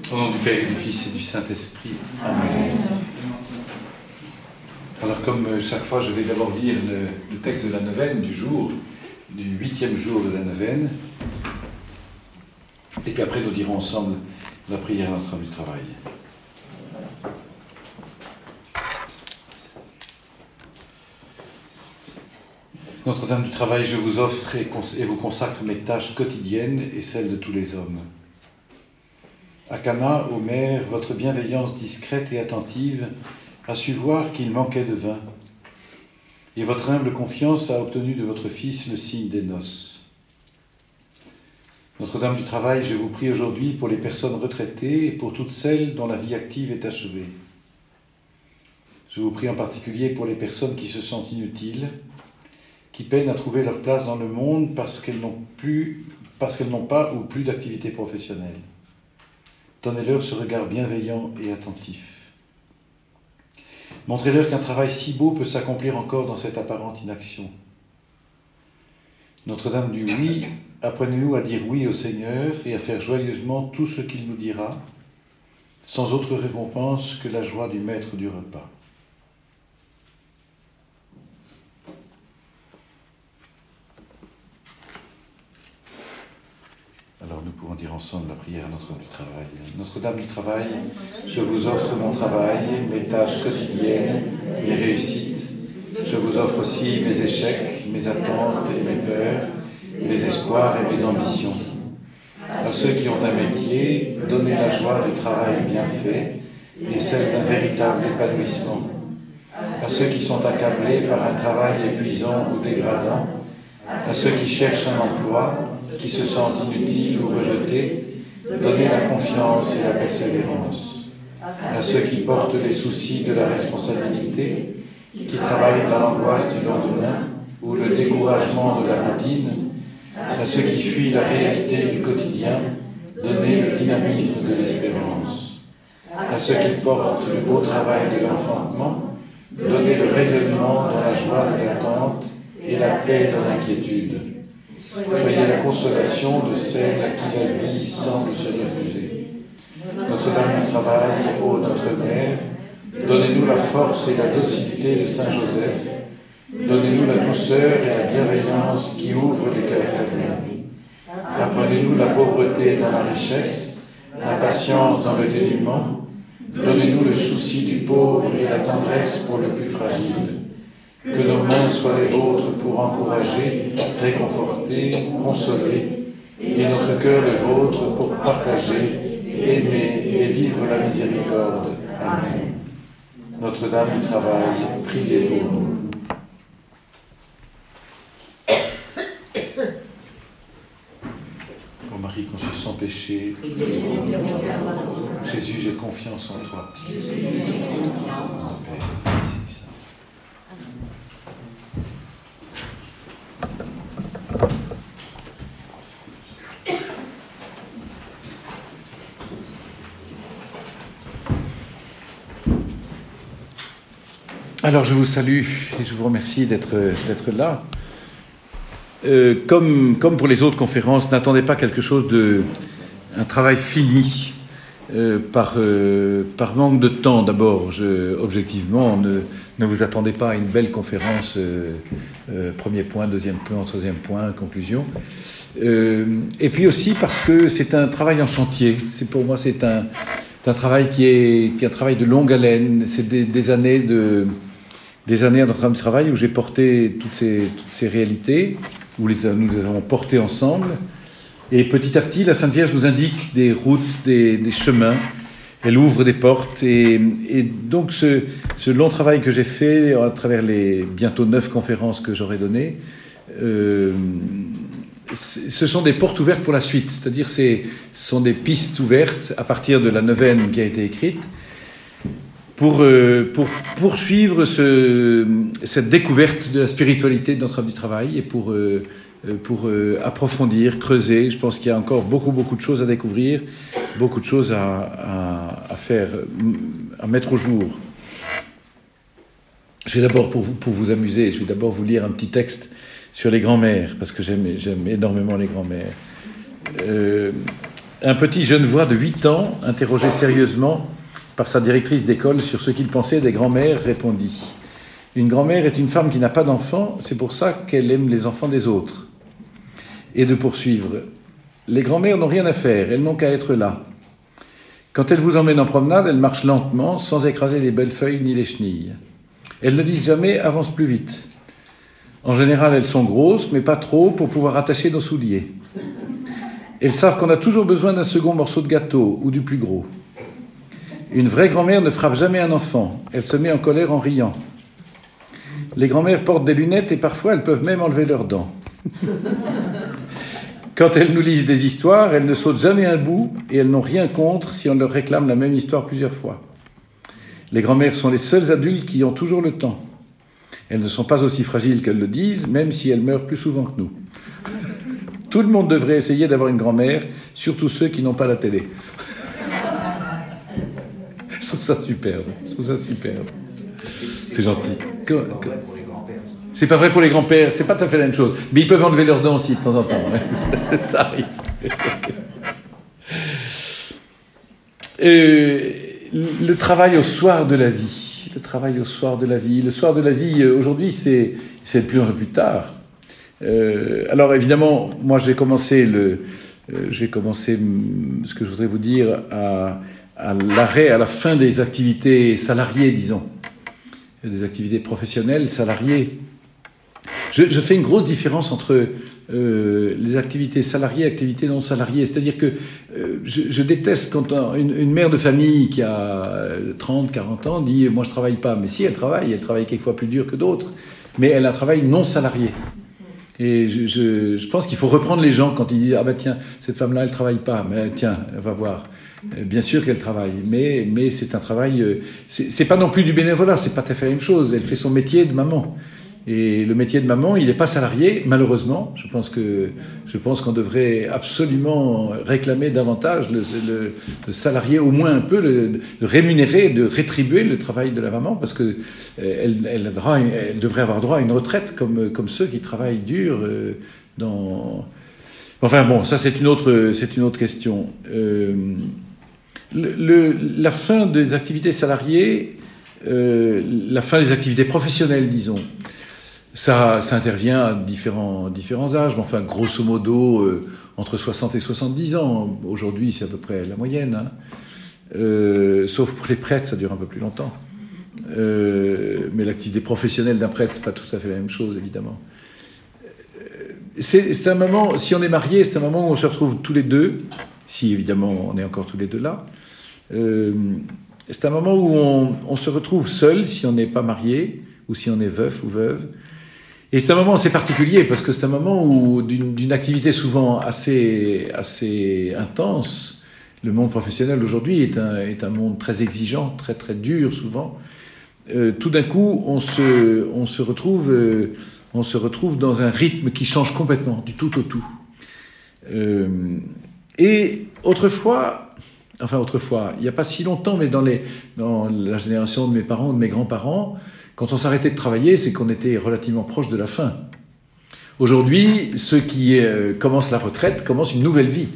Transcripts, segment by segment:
Au nom du Père et du Fils et du Saint-Esprit. Amen. Alors comme chaque fois, je vais d'abord lire le texte de la neuvaine du jour, du 8e jour de la neuvaine. Et puis après, nous dirons ensemble la prière à Notre-Dame du Travail. Notre-Dame du Travail, je vous offre et vous consacre mes tâches quotidiennes et celles de tous les hommes. À Cana, ô mère, votre bienveillance discrète et attentive a su voir qu'il manquait de vin, et votre humble confiance a obtenu de votre Fils le signe des noces. Notre-Dame du Travail, je vous prie aujourd'hui pour les personnes retraitées et pour toutes celles dont la vie active est achevée. Je vous prie en particulier pour les personnes qui se sentent inutiles, qui peinent à trouver leur place dans le monde parce qu'elles n'ont pas ou plus d'activité professionnelle. Donnez-leur ce regard bienveillant et attentif. Montrez-leur qu'un travail si beau peut s'accomplir encore dans cette apparente inaction. Notre-Dame du oui, apprenez-nous à dire oui au Seigneur et à faire joyeusement tout ce qu'il nous dira, sans autre récompense que la joie du maître du repas. Alors nous pouvons dire ensemble la prière à Notre-Dame du Travail. Notre-Dame du Travail, je vous offre mon travail, mes tâches quotidiennes, mes réussites. Je vous offre aussi mes échecs, mes attentes et mes peurs, mes espoirs et mes ambitions. À ceux qui ont un métier, donnez la joie du travail bien fait et celle d'un véritable épanouissement. À ceux qui sont accablés par un travail épuisant ou dégradant, à ceux qui cherchent un emploi, qui se sentent inutiles ou rejetés, donnez la confiance et la persévérance. À ceux qui portent les soucis de la responsabilité, qui travaillent dans l'angoisse du lendemain ou le découragement de la routine, à ceux qui fuient la réalité du quotidien, donnez le dynamisme de l'espérance. À ceux qui portent le beau travail de l'enfantement, donnez le rayonnement dans la joie de l'attente et la paix dans l'inquiétude. Soyez la consolation de celles à qui la vie semble se refuser. Notre-Dame du Travail, ô notre Mère, donnez-nous la force et la docilité de Saint Joseph. Donnez-nous la douceur et la bienveillance qui ouvrent les cœurs fermés. Apprenez-nous la pauvreté dans la richesse, la patience dans le dénuement. Donnez-nous le souci du pauvre et la tendresse pour le plus fragile. Que nos mains soient les vôtres pour encourager, réconforter, consoler, et notre cœur le vôtre pour partager, aimer et vivre la miséricorde. Amen. Notre-Dame du Travail, priez pour nous. Ô Marie conçue sans péché, Jésus, j'ai confiance en toi. Père. Alors je vous salue et je vous remercie d'être là. Comme pour les autres conférences, n'attendez pas quelque chose un travail fini par manque de temps d'abord. Objectivement, ne vous attendez pas à une belle conférence, premier point, deuxième point, troisième point, conclusion. Et puis aussi parce que c'est un travail en chantier. Pour moi, c'est un travail qui est un travail de longue haleine. C'est des années à Notre-Dame du Travail où j'ai porté toutes ces réalités, où nous les avons portées ensemble. Et petit à petit, la Sainte Vierge nous indique des routes, des chemins. Elle ouvre des portes. Et donc, ce long travail que j'ai fait à travers les bientôt 9 conférences que j'aurai données, ce sont des portes ouvertes pour la suite. C'est-à-dire, ce sont des pistes ouvertes à partir de la neuvaine qui a été écrite pour poursuivre cette découverte de la spiritualité de Notre-Dame du Travail et pour approfondir, creuser. Je pense qu'il y a encore beaucoup de choses à découvrir, beaucoup de choses à faire, à mettre au jour. Je vais d'abord, pour vous amuser, je vais d'abord vous lire un petit texte sur les grands-mères, parce que j'aime énormément les grands-mères. Un petit Genevois de 8 ans, interrogé sérieusement par sa directrice d'école sur ce qu'il pensait des grands-mères, répondit « Une grand-mère est une femme qui n'a pas d'enfants, c'est pour ça qu'elle aime les enfants des autres. » Et de poursuivre « Les grands-mères n'ont rien à faire, elles n'ont qu'à être là. Quand elles vous emmènent en promenade, elles marchent lentement, sans écraser les belles feuilles ni les chenilles. Elles ne disent jamais « avance plus vite ». En général, elles sont grosses, mais pas trop pour pouvoir attacher nos souliers. Elles savent qu'on a toujours besoin d'un second morceau de gâteau ou du plus gros. Une vraie grand-mère ne frappe jamais un enfant. Elle se met en colère en riant. Les grand-mères portent des lunettes et parfois elles peuvent même enlever leurs dents. Quand elles nous lisent des histoires, elles ne sautent jamais un bout et elles n'ont rien contre si on leur réclame la même histoire plusieurs fois. Les grand-mères sont les seuls adultes qui ont toujours le temps. Elles ne sont pas aussi fragiles qu'elles le disent, même si elles meurent plus souvent que nous. Tout le monde devrait essayer d'avoir une grand-mère, surtout ceux qui n'ont pas la télé. Je trouve ça superbe. C'est gentil. C'est pas vrai pour les grands-pères, c'est pas tout à fait la même chose. Mais ils peuvent enlever leurs dents aussi de temps en temps. Ça arrive. Le travail au soir de la vie. Le soir de la vie, aujourd'hui, c'est de plus en plus tard. Alors évidemment, moi j'ai commencé ce que je voudrais vous dire à la fin des activités salariées, disons, des activités professionnelles salariées. Je fais une grosse différence entre les activités salariées et activités non salariées. C'est-à-dire que je déteste quand une mère de famille qui a 30, 40 ans dit « moi je travaille pas ». Mais si, elle travaille quelquefois plus dur que d'autres, mais elle a un travail non salarié. Et je pense qu'il faut reprendre les gens quand ils disent « ah ben tiens, cette femme-là, elle travaille pas, mais tiens, va voir ». Bien sûr qu'elle travaille, mais c'est un travail... c'est pas non plus du bénévolat, c'est pas tout à fait la même chose. Elle fait son métier de maman. Et le métier de maman, il n'est pas salarié, malheureusement. Je pense qu'on devrait absolument réclamer davantage le salarié, au moins un peu, de rémunérer, de rétribuer le travail de la maman, parce que elle devrait avoir droit à une retraite comme ceux qui travaillent dur dans... Enfin bon, ça c'est une autre question. La fin des activités salariées, la fin des activités professionnelles, disons, ça intervient à différents âges, mais enfin, grosso modo, entre 60 et 70 ans. Aujourd'hui, c'est à peu près la moyenne, hein. Sauf pour les prêtres, ça dure un peu plus longtemps. Mais l'activité professionnelle d'un prêtre, c'est pas tout à fait la même chose, évidemment. C'est un moment, si on est marié, c'est un moment où on se retrouve tous les deux, si évidemment on est encore tous les deux là. C'est un moment où on se retrouve seul, si on n'est pas marié, ou si on est veuf ou veuve. Et c'est un moment assez particulier, parce que c'est un moment où, d'une activité souvent assez intense, le monde professionnel aujourd'hui est un monde très exigeant, très très dur souvent. Tout d'un coup, on se retrouve dans un rythme qui change complètement, du tout au tout. Et autrefois, il n'y a pas si longtemps, mais dans la génération de mes parents, de mes grands-parents, quand on s'arrêtait de travailler, c'est qu'on était relativement proche de la fin. Aujourd'hui, ceux qui commencent la retraite commencent une nouvelle vie.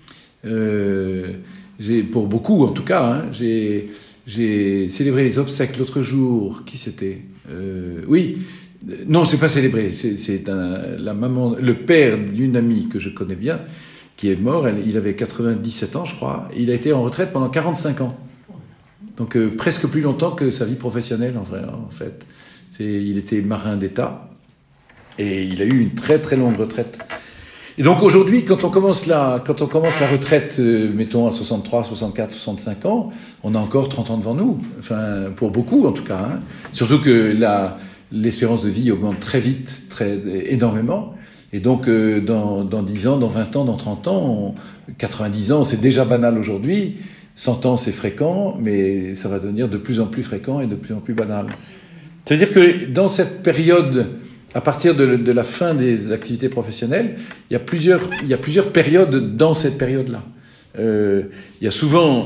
Pour beaucoup, en tout cas, hein, j'ai célébré les obsèques l'autre jour. Qui c'était ? Oui. Non, c'est pas célébré. C'est la maman, le père d'une amie que je connais bien, qui est mort. Il avait 97 ans, je crois. Et il a été en retraite pendant 45 ans. Donc presque plus longtemps que sa vie professionnelle, en fait. Il était marin d'État. Et il a eu une très très longue retraite. Et donc aujourd'hui, quand on commence la retraite, mettons à 63, 64, 65 ans, on a encore 30 ans devant nous. Enfin, pour beaucoup en tout cas. Hein. Surtout que l'espérance de vie augmente très vite, énormément. Et donc, dans 10 ans, dans 20 ans, dans 30 ans, 90 ans, c'est déjà banal aujourd'hui. 100 ans, c'est fréquent, mais ça va devenir de plus en plus fréquent et de plus en plus banal. C'est-à-dire que dans cette période, à partir de la fin des activités professionnelles, il y a plusieurs périodes dans cette période-là. Il y a souvent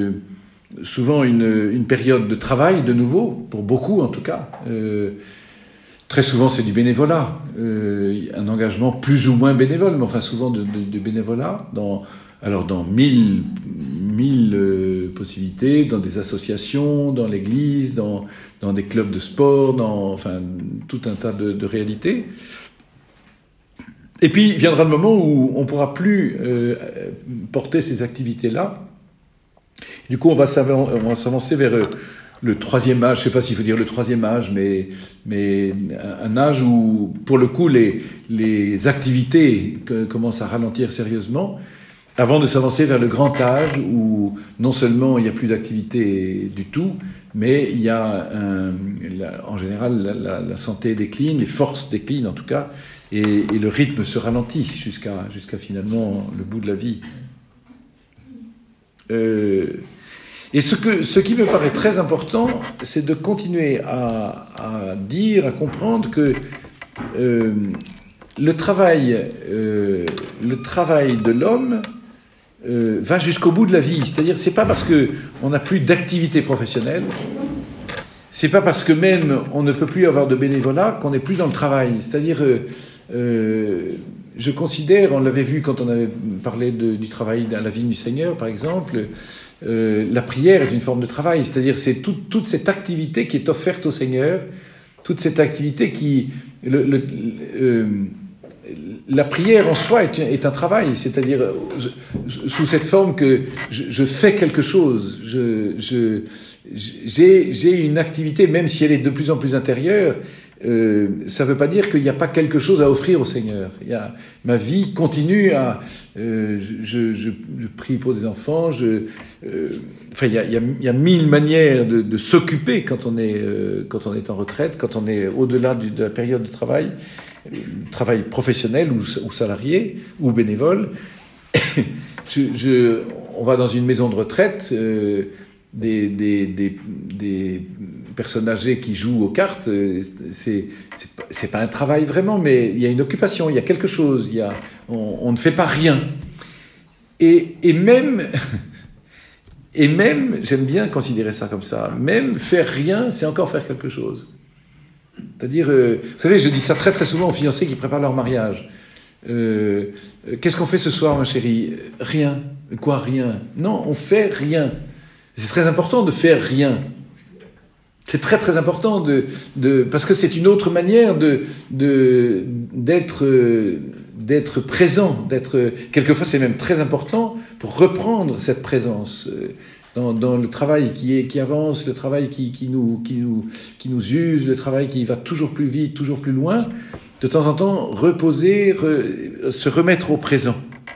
une période de travail, de nouveau, pour beaucoup en tout cas. Très souvent, c'est du bénévolat, un engagement plus ou moins bénévole, mais enfin souvent de bénévolat alors dans mille possibilités, dans des associations, dans l'église, dans des clubs de sport, enfin tout un tas de réalités. Et puis viendra le moment où on ne pourra plus porter ces activités-là. Du coup, on va s'avancer vers le troisième âge. Je ne sais pas s'il faut dire le troisième âge, mais un âge où, pour le coup, les activités commencent à ralentir sérieusement, avant de s'avancer vers le grand âge où non seulement il n'y a plus d'activité du tout, mais il y a en général la santé décline, les forces déclinent en tout cas, et le rythme se ralentit jusqu'à finalement le bout de la vie. Et ce qui me paraît très important, c'est de continuer à dire, à comprendre que le travail de l'homme va jusqu'au bout de la vie. C'est-à-dire, c'est pas parce qu'on n'a plus d'activité professionnelle, c'est pas parce que même on ne peut plus avoir de bénévolat qu'on n'est plus dans le travail. C'est-à-dire, je considère, on l'avait vu quand on avait parlé du travail à la vigne du Seigneur, par exemple, la prière est une forme de travail. C'est-à-dire, c'est toute cette activité qui est offerte au Seigneur, toute cette activité qui... la prière en soi est un travail, c'est-à-dire sous cette forme que je fais quelque chose, j'ai une activité, même si elle est de plus en plus intérieure, ça ne veut pas dire qu'il n'y a pas quelque chose à offrir au Seigneur. Ma vie continue à... je prie pour des enfants, il y a mille manières de s'occuper quand on est en retraite, quand on est au-delà de la période de travail professionnel ou salarié ou bénévole. On va dans une maison de retraite, des personnes âgées qui jouent aux cartes, c'est pas un travail vraiment, mais il y a une occupation, il y a quelque chose, on ne fait pas rien. Et même, j'aime bien considérer ça comme ça, même faire rien, c'est encore faire quelque chose. C'est-à-dire, vous savez, je dis ça très très souvent aux fiancés qui préparent leur mariage. Qu'est-ce qu'on fait ce soir, ma chérie? Rien. Quoi, rien? Non, on fait rien. C'est très important de faire rien. C'est très très important parce que c'est une autre manière d'être présent. Quelquefois, c'est même très important pour reprendre cette présence. Dans le travail qui avance, le travail qui nous use, le travail qui va toujours plus vite, toujours plus loin, de temps en temps, reposer, se remettre au présent.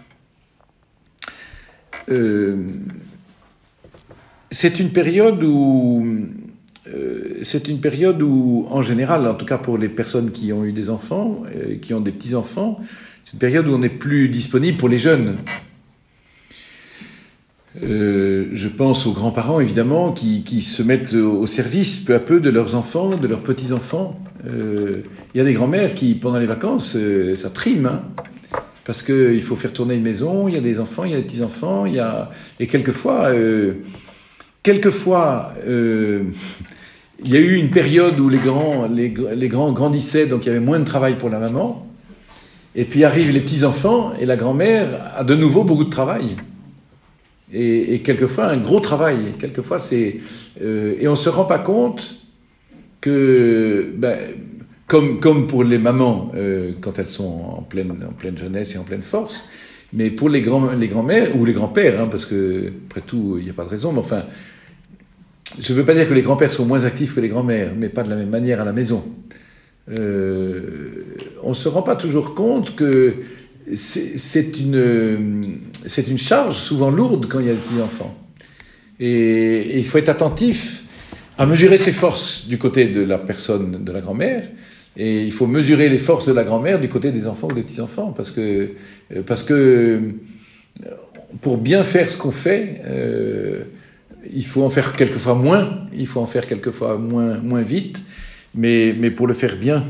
C'est une période où, en général, en tout cas pour les personnes qui ont eu des enfants, qui ont des petits-enfants, c'est une période où on n'est plus disponible pour les jeunes. Je pense aux grands-parents, évidemment, qui se mettent au service peu à peu de leurs enfants, de leurs petits-enfants. Il y a des grands-mères qui, pendant les vacances, ça trime, hein, parce qu'il faut faire tourner une maison, il y a des enfants, il y a des petits-enfants, et quelquefois, il y a eu une période où les grands grandissaient, donc il y avait moins de travail pour la maman, et puis arrivent les petits-enfants, et la grand-mère a de nouveau beaucoup de travail. Et quelquefois, un gros travail. Quelquefois, et on ne se rend pas compte que, comme pour les mamans, quand elles sont en pleine jeunesse et en pleine force, mais pour les grands-mères, ou les grands-pères, hein, parce que, après tout, il n'y a pas de raison, mais enfin, je ne veux pas dire que les grands-pères sont moins actifs que les grands-mères, mais pas de la même manière à la maison. On ne se rend pas toujours compte que c'est une charge souvent lourde quand il y a des petits-enfants. Et il faut être attentif à mesurer ses forces du côté de la personne, de la grand-mère, et il faut mesurer les forces de la grand-mère du côté des enfants ou des petits-enfants, parce que pour bien faire ce qu'on fait, il faut en faire quelquefois moins, il faut en faire quelquefois moins vite, mais pour le faire bien.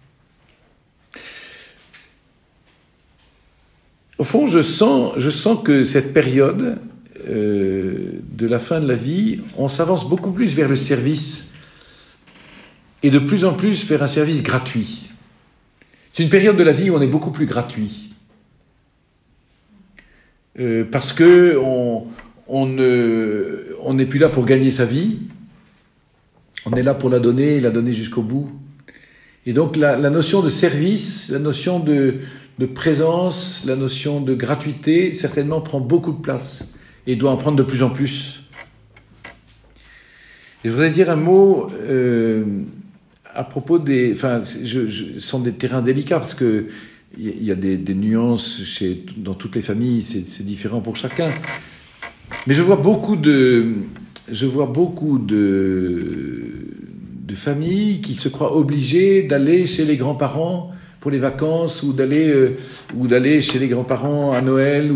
Au fond, je sens que cette période de la fin de la vie, on s'avance beaucoup plus vers le service et de plus en plus vers un service gratuit. C'est une période de la vie où on est beaucoup plus gratuit. parce que on n'est plus là pour gagner sa vie, on est là pour la donner jusqu'au bout. Et donc la notion de service, la notion de présence, la notion de gratuité, certainement prend beaucoup de place et doit en prendre de plus en plus. Et je voudrais dire un mot à propos des... Enfin, ce sont des terrains délicats parce que il y a des nuances dans toutes les familles, c'est différent pour chacun. Mais je vois beaucoup de familles qui se croient obligées d'aller chez les grands-parents pour les vacances ou d'aller chez les grands-parents à Noël.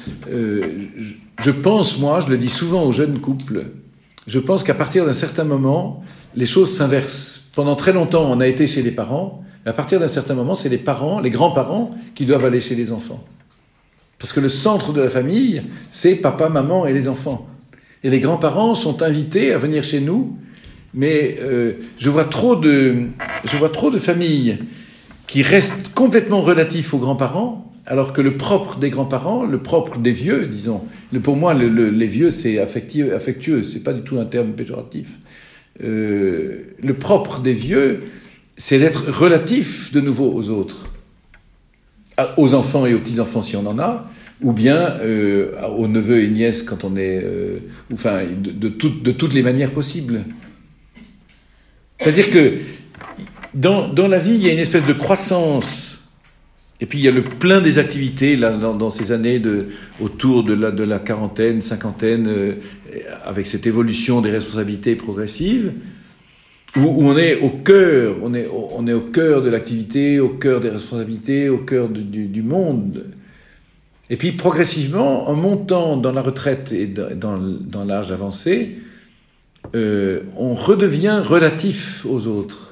Je pense, moi, je le dis souvent aux jeunes couples, je pense qu'à partir d'un certain moment, les choses s'inversent. Pendant très longtemps, on a été chez les parents. À partir d'un certain moment, c'est les parents, les grands-parents, qui doivent aller chez les enfants. Parce que le centre de la famille, c'est papa, maman et les enfants. Et les grands-parents sont invités à venir chez nous, mais je vois trop de familles qui restent complètement relatifs aux grands-parents, alors que le propre des grands-parents, le propre des vieux, disons, pour moi, les vieux, c'est affectueux, c'est pas du tout un terme péjoratif. Le propre des vieux, c'est d'être relatif de nouveau aux autres, aux enfants et aux petits-enfants si on en a, ou bien aux neveux et nièces quand on est... enfin, de toutes les manières possibles. C'est-à-dire que dans la vie, il y a une espèce de croissance, et puis il y a le plein des activités là, dans ces années autour de la quarantaine, cinquantaine, avec cette évolution des responsabilités progressives, où on est au cœur, on est au cœur de l'activité, au cœur des responsabilités, au cœur du monde. Et puis progressivement, en montant dans la retraite et dans l'âge avancé, on redevient relatif aux autres.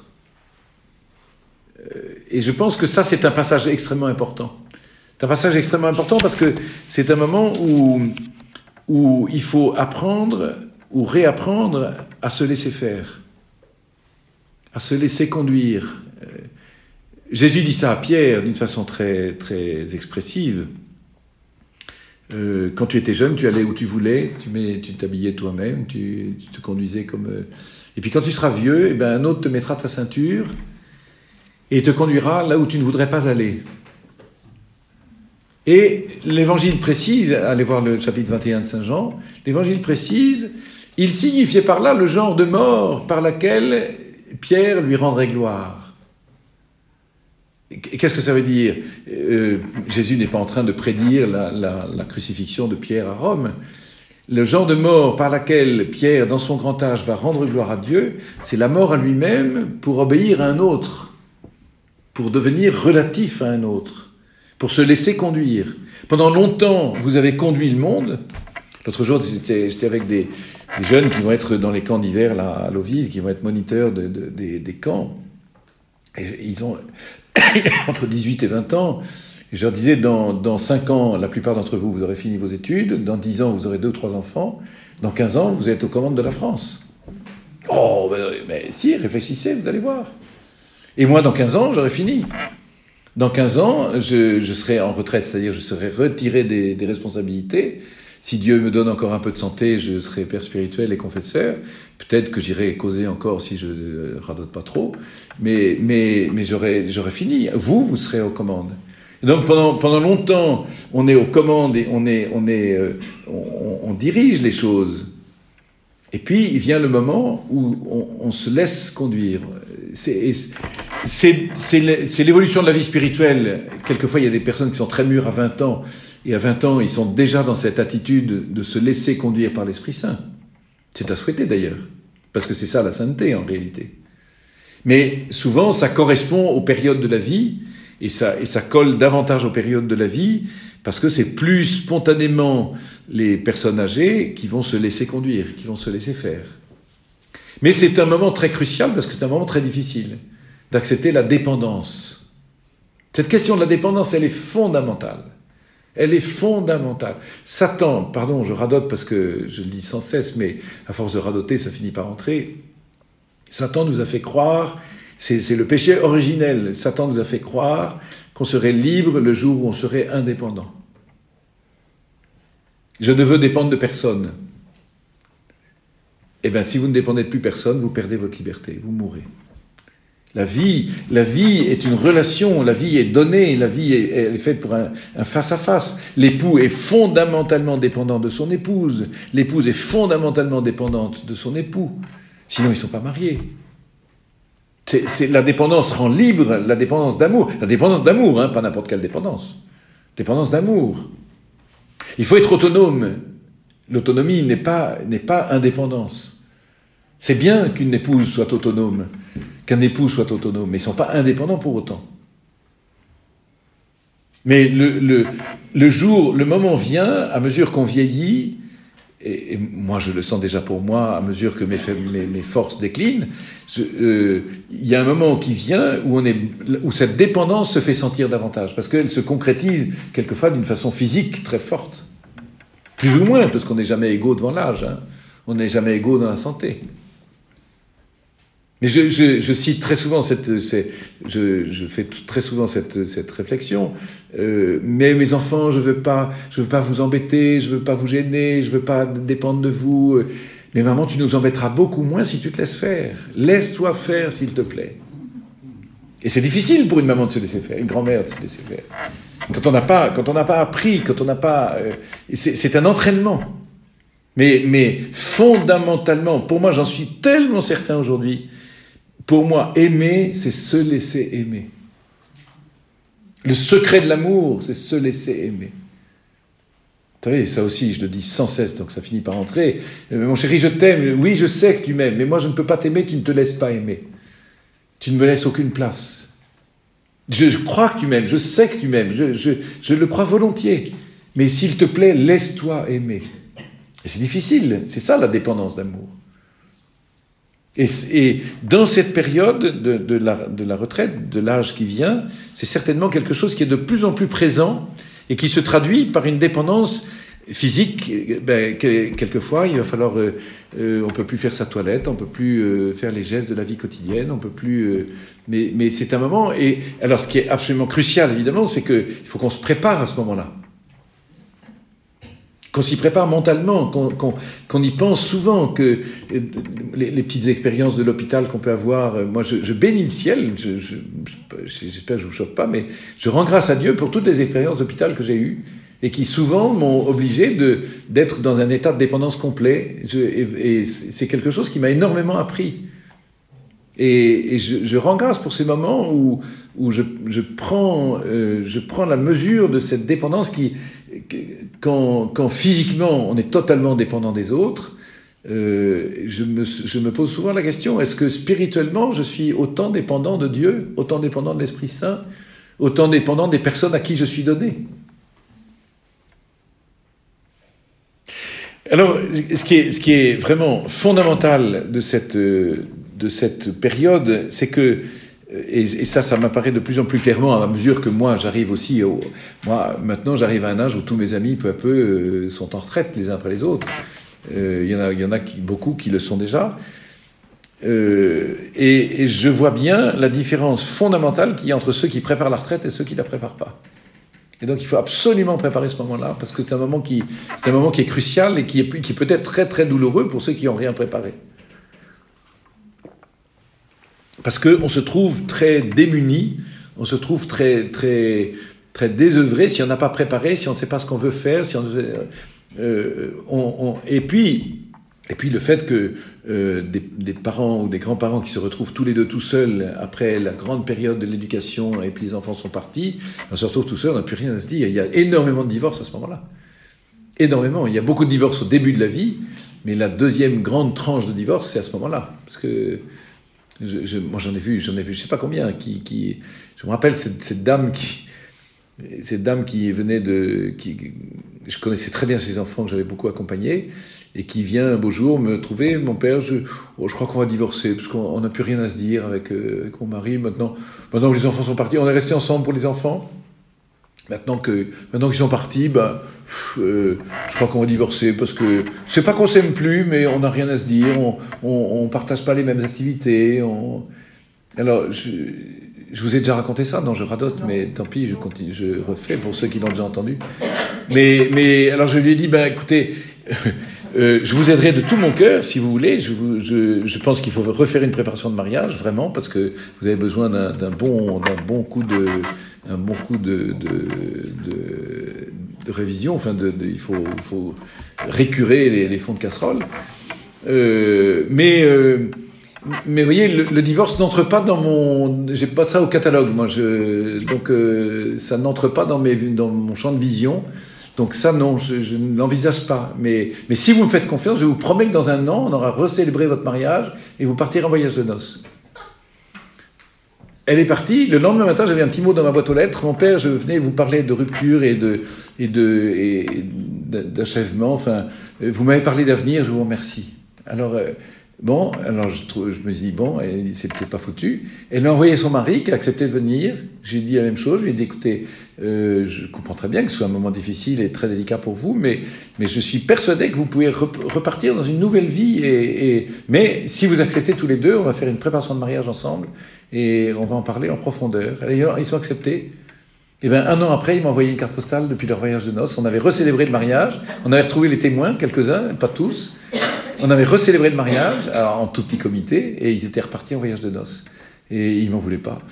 Et je pense que ça, c'est un passage extrêmement important. C'est un passage extrêmement important parce que c'est un moment où il faut apprendre ou réapprendre à se laisser faire, à se laisser conduire. Jésus dit ça à Pierre d'une façon très, très expressive. Quand tu étais jeune, tu allais où tu voulais, tu t'habillais toi-même, tu te conduisais comme... Et puis quand tu seras vieux, eh ben, un autre te mettra ta ceinture et te conduira là où tu ne voudrais pas aller. Et l'Évangile précise, allez voir le chapitre 21 de Saint Jean, l'Évangile précise, il signifiait par là le genre de mort par laquelle Pierre lui rendrait gloire. Et qu'est-ce que ça veut dire ? Jésus n'est pas en train de prédire la crucifixion de Pierre à Rome. Le genre de mort par laquelle Pierre, dans son grand âge, va rendre gloire à Dieu, c'est la mort à lui-même pour obéir à un autre, pour devenir relatif à un autre, pour se laisser conduire. Pendant longtemps, vous avez conduit le monde. L'autre jour, j'étais avec des jeunes qui vont être dans les camps d'hiver là, à Lviv, qui vont être moniteurs des camps. Et ils ont entre 18 et 20 ans. Et je leur disais, dans 5 ans, la plupart d'entre vous, vous aurez fini vos études. Dans 10 ans, vous aurez 2 ou 3 enfants. Dans 15 ans, vous êtes aux commandes de la France. Oh, mais si, réfléchissez, vous allez voir. Et moi, dans 15 ans, j'aurai fini. Dans 15 ans, je serai en retraite, c'est-à-dire je serai retiré des responsabilités. Si Dieu me donne encore un peu de santé, je serai père spirituel et confesseur. Peut-être que j'irai causer encore si je ne radote pas trop. Mais j'aurai fini. Vous serez aux commandes. Et donc pendant longtemps, on est aux commandes et on dirige les choses. Et puis il vient le moment où on se laisse conduire. C'est l'évolution de la vie spirituelle. Quelquefois, il y a des personnes qui sont très mûres à 20 ans. Et à 20 ans, ils sont déjà dans cette attitude de se laisser conduire par l'Esprit Saint. C'est à souhaiter d'ailleurs, parce que c'est ça la sainteté en réalité. Mais souvent, ça correspond aux périodes de la vie, et ça colle davantage aux périodes de la vie, parce que c'est plus spontanément les personnes âgées qui vont se laisser conduire, qui vont se laisser faire. Mais c'est un moment très crucial, parce que c'est un moment très difficile, d'accepter la dépendance. Cette question de la dépendance, elle est fondamentale. Elle est fondamentale. Satan, pardon, je radote parce que je le dis sans cesse, mais à force de radoter, ça finit par entrer. Satan nous a fait croire, c'est le péché originel, Satan nous a fait croire qu'on serait libre le jour où on serait indépendant. Je ne veux dépendre de personne. Eh bien, si vous ne dépendez de plus personne, vous perdez votre liberté, vous mourrez. La vie est une relation, la vie est donnée, la vie elle est faite pour un face-à-face. L'époux est fondamentalement dépendant de son épouse, l'épouse est fondamentalement dépendante de son époux, sinon ils ne sont pas mariés. La dépendance rend libre, la dépendance d'amour, hein, pas n'importe quelle dépendance d'amour. Il faut être autonome, l'autonomie n'est pas indépendance. C'est bien qu'une épouse soit autonome, qu'un époux soit autonome, mais ils ne sont pas indépendants pour autant. Mais le moment vient, à mesure qu'on vieillit, et moi je le sens déjà pour moi, à mesure que mes forces déclinent, il y a un moment qui vient où cette dépendance se fait sentir davantage, parce qu'elle se concrétise quelquefois d'une façon physique très forte. Plus ou moins, parce qu'on n'est jamais égaux devant l'âge, hein. On n'est jamais égaux dans la santé. Mais je cite très souvent je fais très souvent cette réflexion. Mais mes enfants, je veux pas vous embêter, je veux pas vous gêner, je veux pas dépendre de vous. Mais maman, tu nous embêteras beaucoup moins si tu te laisses faire. Laisse-toi faire, s'il te plaît. Et c'est difficile pour une maman de se laisser faire, une grand-mère de se laisser faire. Quand on n'a pas appris, c'est un entraînement. Mais fondamentalement, pour moi, j'en suis tellement certain aujourd'hui. Pour moi, aimer, c'est se laisser aimer. Le secret de l'amour, c'est se laisser aimer. Vous savez, ça aussi, je le dis sans cesse, donc ça finit par entrer. Mon chéri, je t'aime. Oui, je sais que tu m'aimes, mais moi, je ne peux pas t'aimer, tu ne te laisses pas aimer. Tu ne me laisses aucune place. Je crois que tu m'aimes, je sais que tu m'aimes, je le crois volontiers. Mais s'il te plaît, laisse-toi aimer. Et c'est difficile, c'est ça la dépendance d'amour. Et dans cette période de la retraite, de l'âge qui vient, c'est certainement quelque chose qui est de plus en plus présent et qui se traduit par une dépendance physique. Quelquefois, il va falloir... on peut plus faire sa toilette, on peut plus faire les gestes de la vie quotidienne, on peut plus... mais c'est un moment... Et alors, ce qui est absolument crucial, évidemment, c'est qu'il faut qu'on se prépare à ce moment-là. Qu'on s'y prépare mentalement, qu'on y pense souvent, que les petites expériences de l'hôpital qu'on peut avoir, moi je bénis le ciel, j'espère que je ne vous choque pas, mais je rends grâce à Dieu pour toutes les expériences d'hôpital que j'ai eues, et qui souvent m'ont obligé d'être dans un état de dépendance complet, et c'est quelque chose qui m'a énormément appris. Et je rends grâce pour ces moments où je prends la mesure de cette dépendance quand physiquement on est totalement dépendant des autres, je me pose souvent la question, est-ce que spirituellement je suis autant dépendant de Dieu, autant dépendant de l'Esprit Saint, autant dépendant des personnes à qui je suis donné? Alors, ce qui est vraiment fondamental de cette période, c'est que, et ça m'apparaît de plus en plus clairement à mesure que moi j'arrive aussi, moi maintenant j'arrive à un âge où tous mes amis peu à peu sont en retraite les uns après les autres. Il y en a beaucoup qui le sont déjà. Et je vois bien la différence fondamentale qu'il y a entre ceux qui préparent la retraite et ceux qui ne la préparent pas. Et donc il faut absolument préparer ce moment-là, parce que c'est un moment qui est crucial et qui peut être très très douloureux pour ceux qui n'ont rien préparé. Parce qu'on se trouve très démuni, on se trouve très, très, très désœuvré si on n'a pas préparé, si on ne sait pas ce qu'on veut faire, et puis le fait que des parents ou des grands-parents qui se retrouvent tous les deux tout seuls après la grande période de l'éducation et puis les enfants sont partis, on se retrouve tout seul, on n'a plus rien à se dire. Il y a énormément de divorces à ce moment-là. Énormément. Il y a beaucoup de divorces au début de la vie, mais la deuxième grande tranche de divorce, c'est à ce moment-là. Parce que moi j'en ai vu je sais pas combien, je me rappelle cette dame qui venait je connaissais très bien ses enfants que j'avais beaucoup accompagnés, et qui vient un beau jour me trouver, mon père, je crois qu'on va divorcer, parce qu'on n'a plus rien à se dire avec mon mari, maintenant que les enfants sont partis, on est restés ensemble pour les enfants, maintenant qu'ils sont partis, je crois qu'on va divorcer, parce que c'est pas qu'on s'aime plus, mais on n'a rien à se dire, on partage pas les mêmes activités, alors Je vous ai déjà raconté ça, non, je radote, mais tant pis, je refais pour ceux qui l'ont déjà entendu. Mais alors je lui ai dit, écoutez, je vous aiderai de tout mon cœur, si vous voulez. Je pense qu'il faut refaire une préparation de mariage, vraiment, parce que vous avez besoin d'un bon coup de révision. Enfin, il faut récurer les fonds de casserole. Mais vous voyez, le divorce n'entre pas dans mon... J'ai pas ça au catalogue, moi. Donc, ça n'entre pas dans mon champ de vision. Donc ça, non, je ne l'envisage pas. Mais si vous me faites confiance, je vous promets que dans un an, on aura recélébré votre mariage et vous partirez en voyage de noces. Elle est partie. Le lendemain matin, j'avais un petit mot dans ma boîte aux lettres. Mon père, je venais vous parler de rupture et d'achèvement. Enfin, vous m'avez parlé d'avenir, je vous remercie. Alors je me dis, c'est peut-être pas foutu. Elle m'a envoyé son mari qui a accepté de venir. J'ai dit la même chose. Je lui ai dit, écoutez, je comprends très bien que ce soit un moment difficile et très délicat pour vous, mais je suis persuadé que vous pouvez repartir dans une nouvelle vie. Mais si vous acceptez tous les deux, on va faire une préparation de mariage ensemble et on va en parler en profondeur. D'ailleurs, ils sont acceptés. Et un an après, ils m'ont envoyé une carte postale depuis leur voyage de noces. On avait recélébré le mariage. On avait retrouvé les témoins, quelques-uns, pas tous. On avait recélébré le mariage en tout petit comité et ils étaient repartis en voyage de noces. Et ils m'en voulaient pas.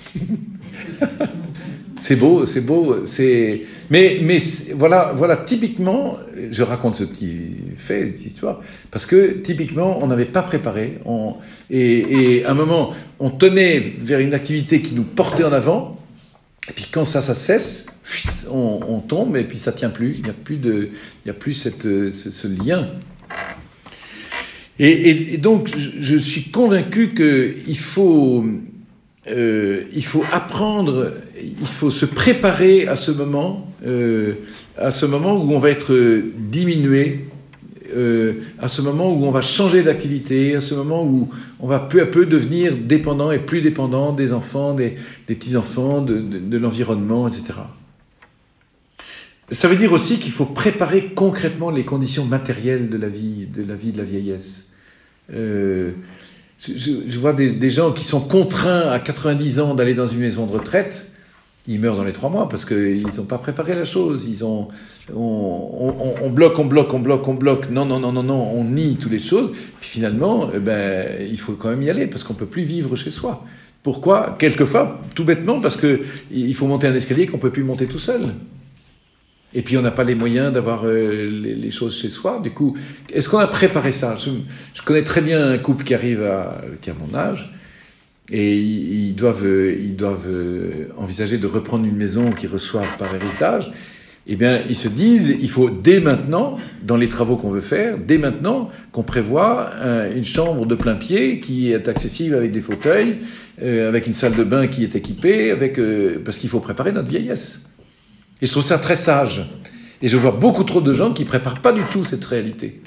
C'est beau. Mais voilà, typiquement, je raconte ce petit fait, cette histoire, parce que typiquement, on n'avait pas préparé. Et à un moment, on tenait vers une activité qui nous portait en avant. Et puis quand ça cesse, on tombe et puis ça tient plus. Il n'y a plus ce lien. Et donc, je suis convaincu qu'il faut apprendre, il faut se préparer à ce moment où on va être diminué, à ce moment où on va changer d'activité, à ce moment où on va peu à peu devenir dépendant et plus dépendant des enfants, des petits-enfants, de l'environnement, etc. Ça veut dire aussi qu'il faut préparer concrètement les conditions matérielles de la vie de la vieillesse. Je vois des gens qui sont contraints à 90 ans d'aller dans une maison de retraite. Ils meurent dans les 3 mois parce qu'ils n'ont pas préparé la chose. On bloque. Non, on nie toutes les choses. Puis finalement, il faut quand même y aller parce qu'on ne peut plus vivre chez soi. Pourquoi ? Quelquefois, tout bêtement, parce qu'il faut monter un escalier qu'on ne peut plus monter tout seul. Et puis on n'a pas les moyens d'avoir les choses chez soi. Du coup, est-ce qu'on a préparé ça ? Je connais très bien un couple qui arrive qui a mon âge, et ils doivent envisager de reprendre une maison qu'ils reçoivent par héritage. Eh bien, ils se disent, il faut dès maintenant, dans les travaux qu'on veut faire, dès maintenant, qu'on prévoit une chambre de plein pied qui est accessible avec des fauteuils, avec une salle de bain qui est équipée, parce qu'il faut préparer notre vieillesse. Et je trouve ça très sage. Et je vois beaucoup trop de gens qui ne préparent pas du tout cette réalité.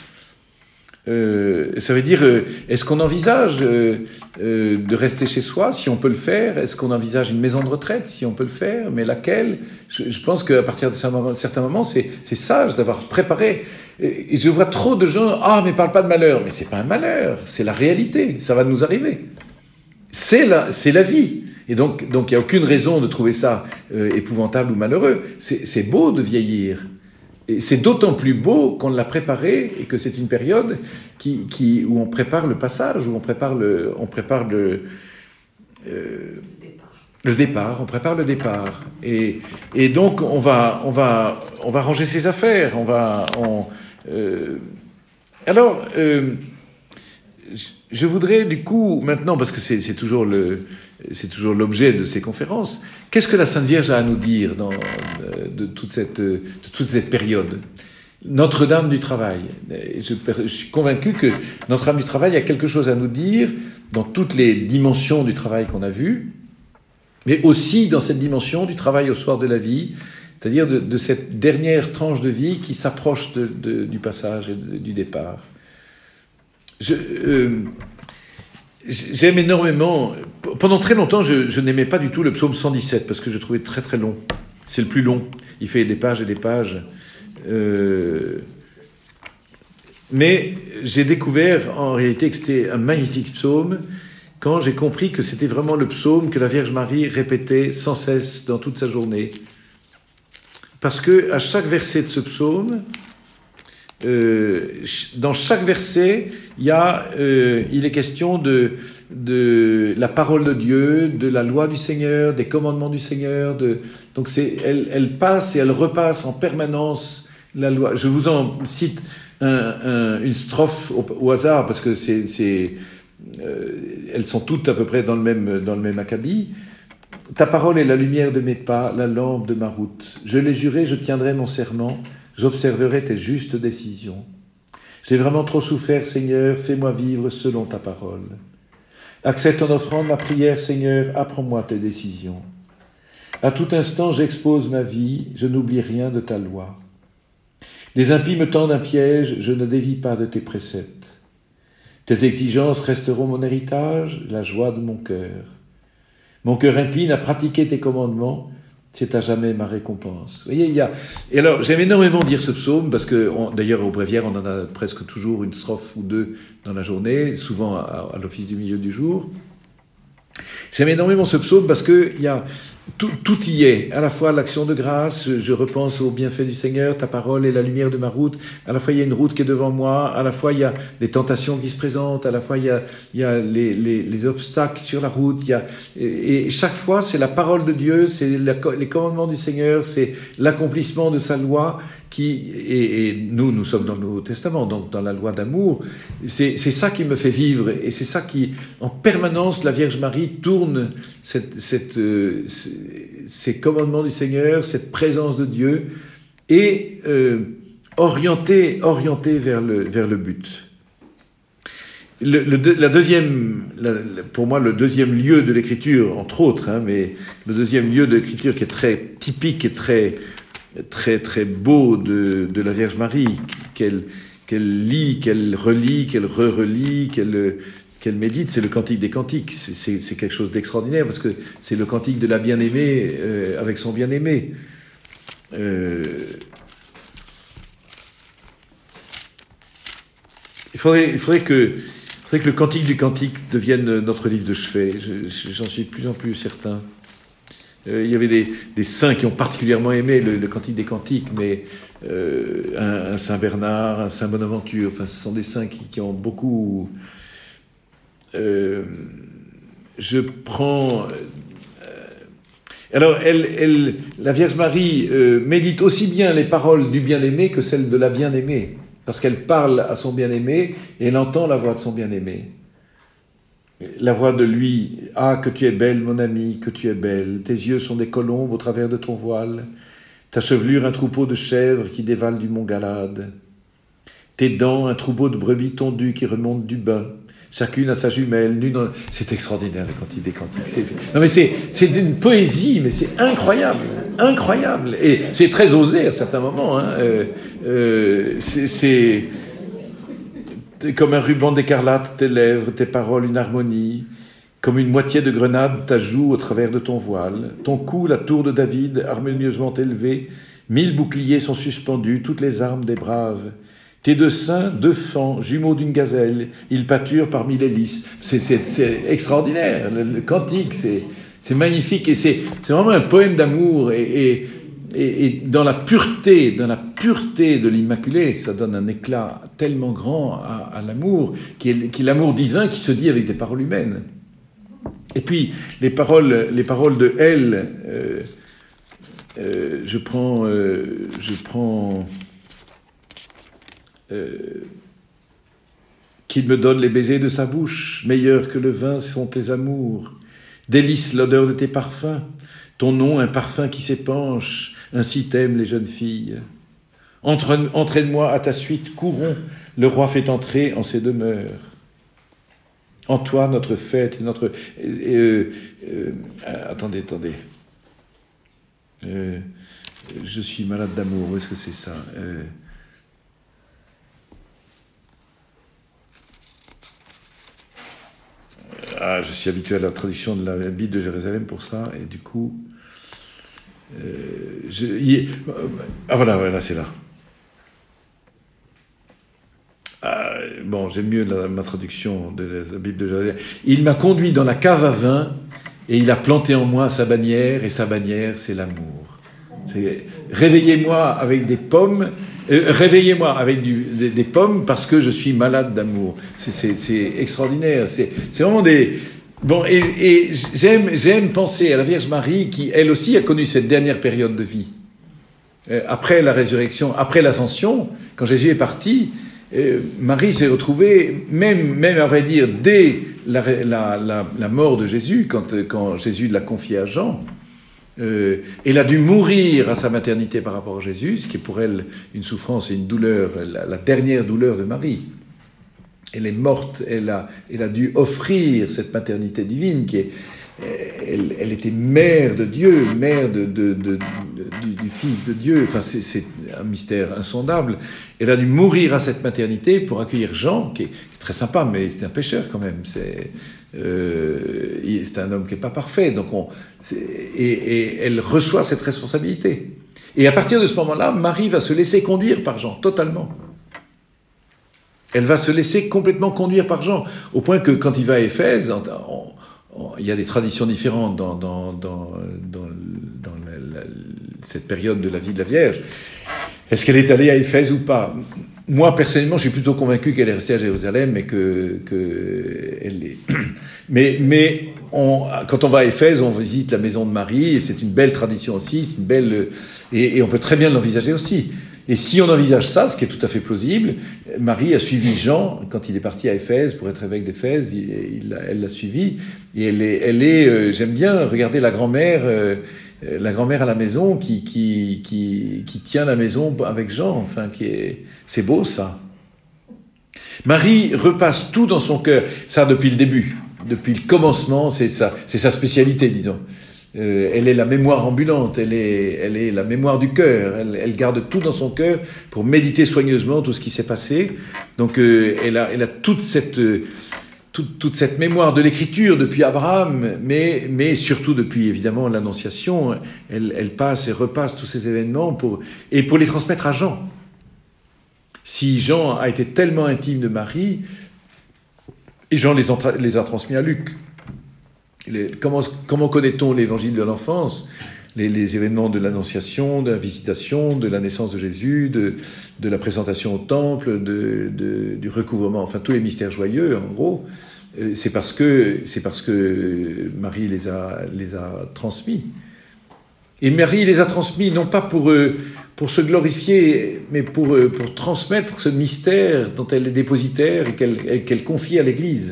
Ça veut dire, est-ce qu'on envisage de rester chez soi, si on peut le faire ? Est-ce qu'on envisage une maison de retraite, si on peut le faire ? Mais laquelle ? Je pense qu'à partir de certains moments, c'est sage d'avoir préparé. Et je vois trop de gens, mais parle pas de malheur. Mais c'est pas un malheur, c'est la réalité, ça va nous arriver. C'est la vie. Et donc il n'y a aucune raison de trouver ça épouvantable ou malheureux. C'est beau de vieillir. Et c'est d'autant plus beau qu'on l'a préparé et que c'est une période où on prépare le passage, où on prépare le départ. On prépare le départ. Et donc on va ranger ses affaires. Je voudrais du coup maintenant, parce que c'est toujours l'objet de ces conférences, qu'est-ce que la Sainte Vierge a à nous dire de toute cette période ? Notre-Dame du Travail. Je suis convaincu que Notre-Dame du Travail a quelque chose à nous dire dans toutes les dimensions du travail qu'on a vues, mais aussi dans cette dimension du travail au soir de la vie, c'est-à-dire de cette dernière tranche de vie qui s'approche du passage et du départ. J'aime énormément. Pendant très longtemps, je n'aimais pas du tout le psaume 117 parce que je le trouvais très très long. C'est le plus long. Il fait des pages et des pages. Mais j'ai découvert en réalité que c'était un magnifique psaume quand j'ai compris que c'était vraiment le psaume que la Vierge Marie répétait sans cesse dans toute sa journée. Parce que à chaque verset de ce psaume, dans chaque verset, il est question de la parole de Dieu, de la loi du Seigneur, des commandements du Seigneur. Donc elle passe et elle repasse en permanence la loi. Je vous en cite une strophe au hasard, parce que elles sont toutes à peu près dans le même acabit. Ta parole est la lumière de mes pas, la lampe de ma route. Je l'ai juré, je tiendrai mon serment, j'observerai tes justes décisions. J'ai vraiment trop souffert, Seigneur, fais-moi vivre selon ta parole. Accepte en offrande ma prière, Seigneur, apprends-moi tes décisions. À tout instant, j'expose ma vie, je n'oublie rien de ta loi. Les impies me tendent un piège, je ne dévie pas de tes préceptes. Tes exigences resteront mon héritage, la joie de mon cœur. Mon cœur incline à pratiquer tes commandements, c'est à jamais ma récompense. Vous voyez, Et alors, j'aime énormément dire ce psaume, parce que, d'ailleurs, au bréviaire, on en a presque toujours une strophe ou deux dans la journée, souvent à l'office du milieu du jour. J'aime énormément ce psaume parce que tout y est. À la fois l'action de grâce, je repense aux bienfaits du Seigneur, ta parole est la lumière de ma route. À la fois il y a une route qui est devant moi, à la fois il y a les tentations qui se présentent, à la fois il y a les obstacles sur la route. Et chaque fois c'est la parole de Dieu, c'est les commandements du Seigneur, c'est l'accomplissement de sa loi. Et nous sommes dans le Nouveau Testament, donc dans la loi d'amour. C'est ça qui me fait vivre, et c'est ça qui, en permanence, la Vierge Marie tourne ces commandements du Seigneur, cette présence de Dieu, et orientée vers le but. Pour moi, le deuxième lieu de l'écriture, entre autres, mais le deuxième lieu de l'écriture qui est très typique et très beau de la Vierge Marie, qu'elle lit, qu'elle relit, qu'elle re-relit, qu'elle médite, c'est le Cantique des Cantiques. C'est quelque chose d'extraordinaire, parce que c'est le cantique de la bien-aimée avec son bien-aimé. Il faudrait que le Cantique du Cantique devienne notre livre de chevet. J'en suis de plus en plus certain. Il y avait des saints qui ont particulièrement aimé le Cantique des Cantiques, mais un Saint Bernard, un Saint Bonaventure, enfin, ce sont des saints qui ont beaucoup... je prends... Alors, la Vierge Marie médite aussi bien les paroles du bien-aimé que celles de la bien-aimée, parce qu'elle parle à son bien-aimé et elle entend la voix de son bien-aimé. La voix de lui, « Ah, que tu es belle, mon ami, que tu es belle. Tes yeux sont des colombes au travers de ton voile. Ta chevelure, un troupeau de chèvres qui dévale du mont Galade. Tes dents, un troupeau de brebis tondues qui remontent du bain. Chacune à sa jumelle, nue dans... » C'est extraordinaire, le Cantique des Cantiques. Non, mais c'est d'une poésie, mais c'est incroyable, incroyable. Et c'est très osé à certains moments. C'est comme un ruban d'écarlate, tes lèvres, tes paroles, une harmonie. Comme une moitié de grenade, ta joue au travers de ton voile. Ton cou, la tour de David, harmonieusement élevée. 1000 boucliers sont suspendus, toutes les armes des braves. Tes deux seins, 2 fans, jumeaux d'une gazelle. Ils pâturent parmi les lys. C'est extraordinaire. Le cantique, c'est magnifique. Et c'est vraiment un poème d'amour. Et dans la pureté de l'Immaculée, ça donne un éclat tellement grand à l'amour, qui est l'amour divin qui se dit avec des paroles humaines. Et puis, les paroles de elle, je prends qu'il me donne les baisers de sa bouche, meilleurs que le vin sont tes amours, délice l'odeur de tes parfums, ton nom un parfum qui s'épanche, ainsi t'aiment les jeunes filles. Entraîne-moi à ta suite, courons, le roi fait entrer en ses demeures. En toi, notre fête, notre... attendez. Je suis malade d'amour, où est-ce que c'est ça je suis habitué à la traduction de la Bible de Jérusalem pour ça, et du coup... voilà, c'est là. j'aime mieux ma traduction de la Bible de Joseph. Il m'a conduit dans la cave à vin et il a planté en moi sa bannière, et sa bannière, c'est l'amour. Réveillez-moi avec des pommes, réveillez-moi avec des pommes parce que je suis malade d'amour. C'est extraordinaire. C'est vraiment des... Bon, et j'aime penser à la Vierge Marie qui, elle aussi, a connu cette dernière période de vie. Après la résurrection, après l'ascension, quand Jésus est parti, Marie s'est retrouvée, même à vrai dire, dès la mort de Jésus, quand Jésus l'a confié à Jean, elle a dû mourir à sa maternité par rapport à Jésus, ce qui est pour elle une souffrance et une douleur, la dernière douleur de Marie. Elle est morte, elle a dû offrir cette maternité divine qui est... Elle était mère de Dieu, mère du Fils de Dieu. Enfin, c'est un mystère insondable. Elle a dû mourir à cette maternité pour accueillir Jean, qui est très sympa, mais c'est un pécheur quand même. C'est un homme qui n'est pas parfait. Donc et elle reçoit cette responsabilité. Et à partir de ce moment-là, Marie va se laisser conduire par Jean, totalement. Elle va se laisser complètement conduire par Jean, au point que quand il va à Éphèse, il y a des traditions différentes dans cette période de la vie de la Vierge. Est-ce qu'elle est allée à Éphèse ou pas ? Moi, personnellement, je suis plutôt convaincu qu'elle est restée à Jérusalem et qu'elle est... Mais quand on va à Éphèse, on visite la maison de Marie, et c'est une belle tradition aussi, c'est une belle... Et on peut très bien l'envisager aussi. Et si on envisage ça, ce qui est tout à fait plausible, Marie a suivi Jean quand il est parti à Éphèse pour être évêque d'Éphèse, elle l'a suivi, et elle est j'aime bien regarder la grand-mère à la maison qui tient la maison avec Jean, enfin c'est beau ça. Marie repasse tout dans son cœur, ça depuis le début, depuis le commencement, c'est sa spécialité, disons. Elle est la mémoire ambulante, elle est la mémoire du cœur, elle garde tout dans son cœur pour méditer soigneusement tout ce qui s'est passé. Donc elle a toute cette mémoire de l'écriture depuis Abraham, mais surtout depuis évidemment l'Annonciation. Elle passe et repasse tous ces événements pour les transmettre à Jean. Si Jean a été tellement intime de Marie, et Jean les a transmis à Luc. Comment connaît-on l'évangile de l'enfance ? Les événements de l'Annonciation, de la visitation, de la naissance de Jésus, de la présentation au temple, du recouvrement, enfin tous les mystères joyeux, en gros, c'est parce que Marie les a transmis. Et Marie les a transmis non pas pour se glorifier, mais pour transmettre ce mystère dont elle est dépositaire et qu'elle confie à l'Église.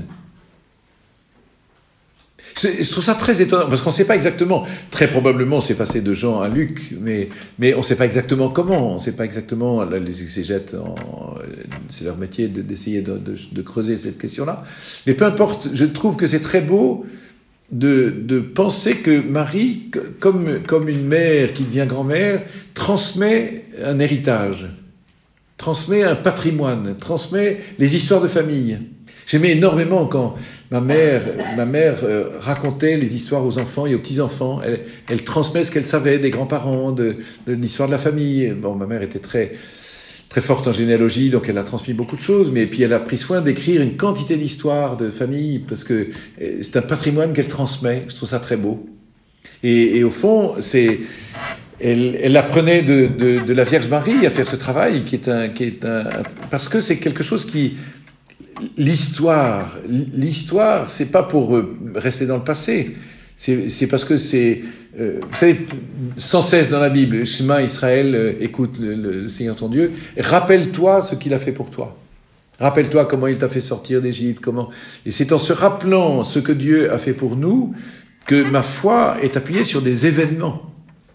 Je trouve ça très étonnant, parce qu'on ne sait pas exactement, très probablement c'est passé de Jean à Luc, mais on ne sait pas exactement comment, on ne sait pas exactement, là, les exégètes, c'est leur métier d'essayer de creuser cette question-là, mais peu importe, je trouve que c'est très beau de penser que Marie, comme une mère qui devient grand-mère, transmet un héritage, transmet un patrimoine, transmet les histoires de famille. J'aimais énormément quand ma mère racontait les histoires aux enfants et aux petits-enfants. Elle transmet ce qu'elle savait des grands-parents, de l'histoire de la famille. Bon, ma mère était très, très forte en généalogie, donc elle a transmis beaucoup de choses, mais puis elle a pris soin d'écrire une quantité d'histoires de famille, parce que c'est un patrimoine qu'elle transmet. Je trouve ça très beau. Et au fond, elle apprenait de la Vierge Marie à faire ce travail, qui est parce que c'est quelque chose qui... L'histoire, c'est pas pour rester dans le passé. C'est parce que c'est... vous savez, sans cesse dans la Bible, Shema Israël, écoute le Seigneur ton Dieu, rappelle-toi ce qu'il a fait pour toi. Rappelle-toi comment il t'a fait sortir d'Égypte, comment... Et c'est en se rappelant ce que Dieu a fait pour nous que ma foi est appuyée sur des événements.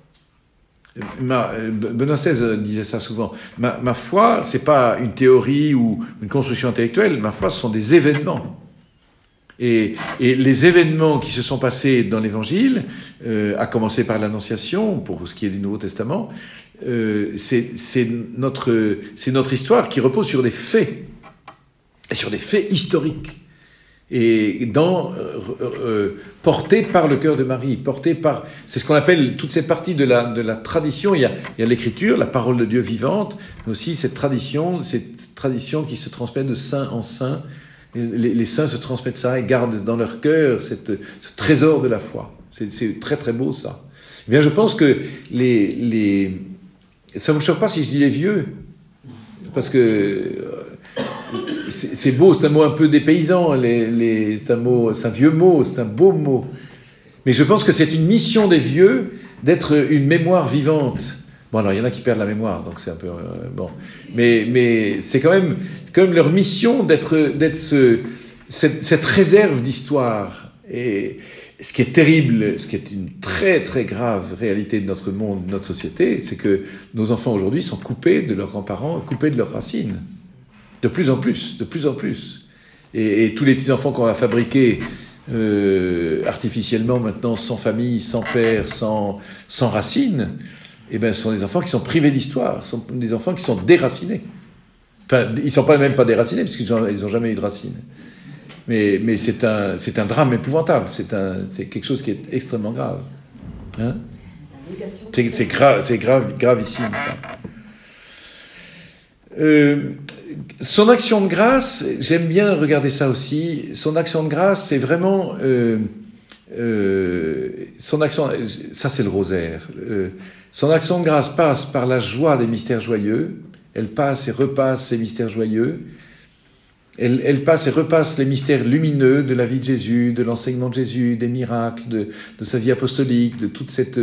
Benoît XVI disait ça souvent. Ma foi, c'est pas une théorie ou une construction intellectuelle. Ma foi, ce sont des événements. Et les événements qui se sont passés dans l'Évangile, à commencer par l'Annonciation, pour ce qui est du Nouveau Testament, c'est notre histoire qui repose sur des faits, et sur des faits historiques. et porté par le cœur de Marie, c'est ce qu'on appelle toute cette partie de la tradition. Il y a l'écriture, la parole de Dieu vivante, mais aussi cette tradition qui se transmet de saint en saint. Les saints se transmettent ça et gardent dans leur cœur ce trésor de la foi. C'est très très beau ça. Eh bien, je pense que ça ne vous choque pas si je dis les vieux, parce que c'est beau, c'est un mot un peu dépaysant, c'est un vieux mot, c'est un beau mot. Mais je pense que c'est une mission des vieux d'être une mémoire vivante. Bon, alors il y en a qui perdent la mémoire, donc c'est un peu bon. Mais c'est quand même leur mission d'être cette réserve d'histoire. Et ce qui est terrible, ce qui est une très très grave réalité de notre monde, de notre société, c'est que nos enfants aujourd'hui sont coupés de leurs grands-parents, coupés de leurs racines. De plus en plus. Et tous les petits-enfants qu'on va fabriquer artificiellement maintenant, sans famille, sans père, sans racines, eh ben, ce sont des enfants qui sont privés d'histoire, ce sont des enfants qui sont déracinés. Enfin, ils ne sont même pas déracinés, parce qu'ils n'ont jamais eu de racines. Mais c'est un drame épouvantable, c'est quelque chose qui est extrêmement grave. Hein? C'est gravissime, ça. Son action de grâce, j'aime bien regarder ça aussi. Son action de grâce, c'est vraiment son action. Ça, c'est le rosaire. Son action de grâce passe par la joie des mystères joyeux. Elle passe et repasse ces mystères joyeux. Elle passe et repasse les mystères lumineux de la vie de Jésus, de l'enseignement de Jésus, des miracles, de sa vie apostolique, de toute cette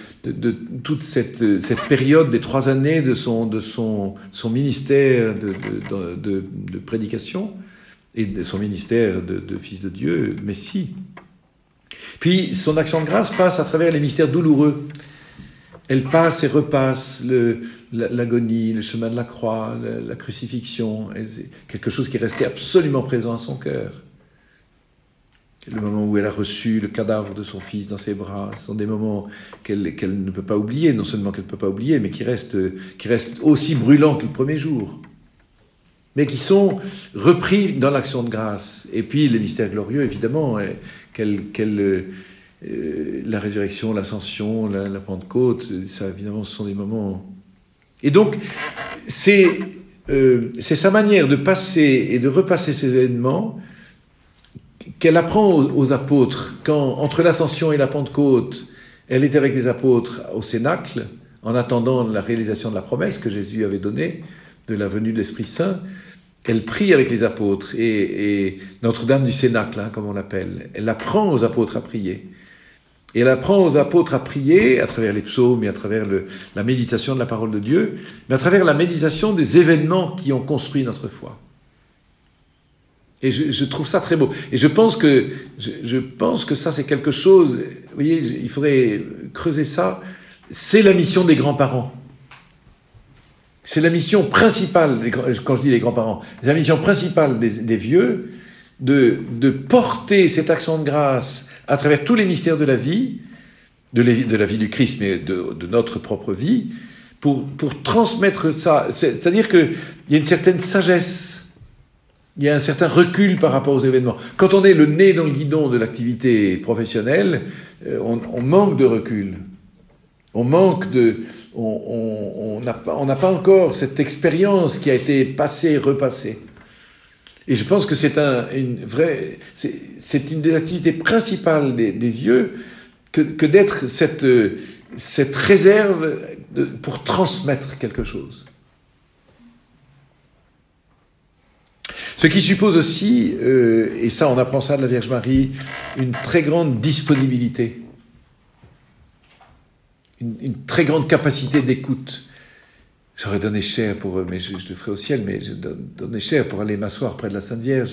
période des 3 années de son ministère de prédication et de son ministère de fils de Dieu, Messie. Puis son action de grâce passe à travers les mystères douloureux. Elle passe et repasse l'agonie, le chemin de la croix, la crucifixion, quelque chose qui est resté absolument présent à son cœur. Le moment où elle a reçu le cadavre de son fils dans ses bras, ce sont des moments qu'elle ne peut pas oublier, non seulement qu'elle ne peut pas oublier, mais qui restent aussi brûlants que le premier jour, mais qui sont repris dans l'action de grâce. Et puis les mystères glorieux, évidemment, la résurrection, l'ascension, la Pentecôte, ça évidemment ce sont des moments. Et donc c'est sa manière de passer et de repasser ces événements qu'elle apprend aux apôtres quand, entre l'ascension et la Pentecôte, elle était avec les apôtres au Cénacle, en attendant la réalisation de la promesse que Jésus avait donnée de la venue de l'Esprit Saint. Elle prie avec les apôtres et Notre-Dame du Cénacle, comme on l'appelle, elle apprend aux apôtres à prier. Et elle apprend aux apôtres à prier à travers les psaumes et à travers la méditation de la parole de Dieu, mais à travers la méditation des événements qui ont construit notre foi. Et je trouve ça très beau. Et je pense que ça, c'est quelque chose, vous voyez, il faudrait creuser ça, c'est la mission des grands-parents. C'est la mission principale, quand je dis les grands-parents, c'est la mission principale des vieux, de porter cette action de grâce à travers tous les mystères de la vie, de la vie du Christ, mais de notre propre vie, pour transmettre ça. C'est-à-dire qu'il y a une certaine sagesse, il y a un certain recul par rapport aux événements. Quand on est le nez dans le guidon de l'activité professionnelle, on manque de recul. On n'a pas encore cette expérience qui a été passée et repassée. Et je pense que c'est une des activités principales des vieux que d'être cette réserve pour transmettre quelque chose. Ce qui suppose aussi, et ça on apprend ça de la Vierge Marie, une très grande disponibilité, une très grande capacité d'écoute. J'aurais donné cher mais je le ferai au ciel, mais je donnais cher pour aller m'asseoir près de la Sainte Vierge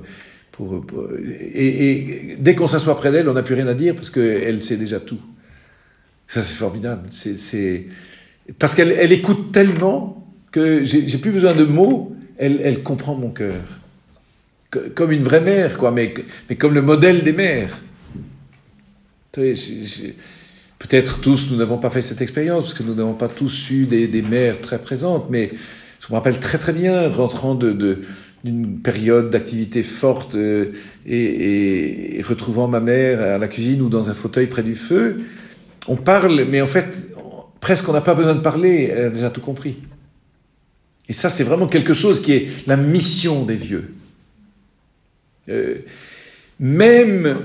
et dès qu'on s'assoit près d'elle, on n'a plus rien à dire parce qu'elle sait déjà tout. Ça, c'est formidable. Parce qu'elle écoute tellement que j'ai plus besoin de mots, elle comprend mon cœur. Comme une vraie mère, quoi, mais comme le modèle des mères. Peut-être tous, nous n'avons pas fait cette expérience, parce que nous n'avons pas tous eu des mères très présentes, mais je me rappelle très très bien, rentrant de d'une période d'activité forte et retrouvant ma mère à la cuisine ou dans un fauteuil près du feu, on parle, mais en fait, presque on n'a pas besoin de parler, elle a déjà tout compris. Et ça, c'est vraiment quelque chose qui est la mission des vieux. Même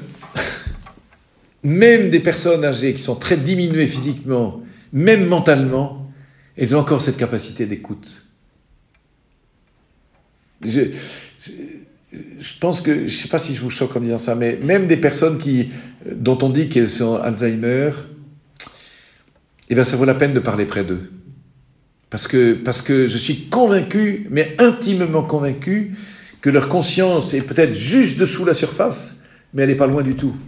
des personnes âgées qui sont très diminuées physiquement, même mentalement, elles ont encore cette capacité d'écoute. Je pense que, je ne sais pas si je vous choque en disant ça, mais même des personnes dont on dit qu'elles sont Alzheimer, eh bien ça vaut la peine de parler près d'eux. Parce que je suis convaincu, mais intimement convaincu, que leur conscience est peut-être juste dessous la surface, mais elle n'est pas loin du tout.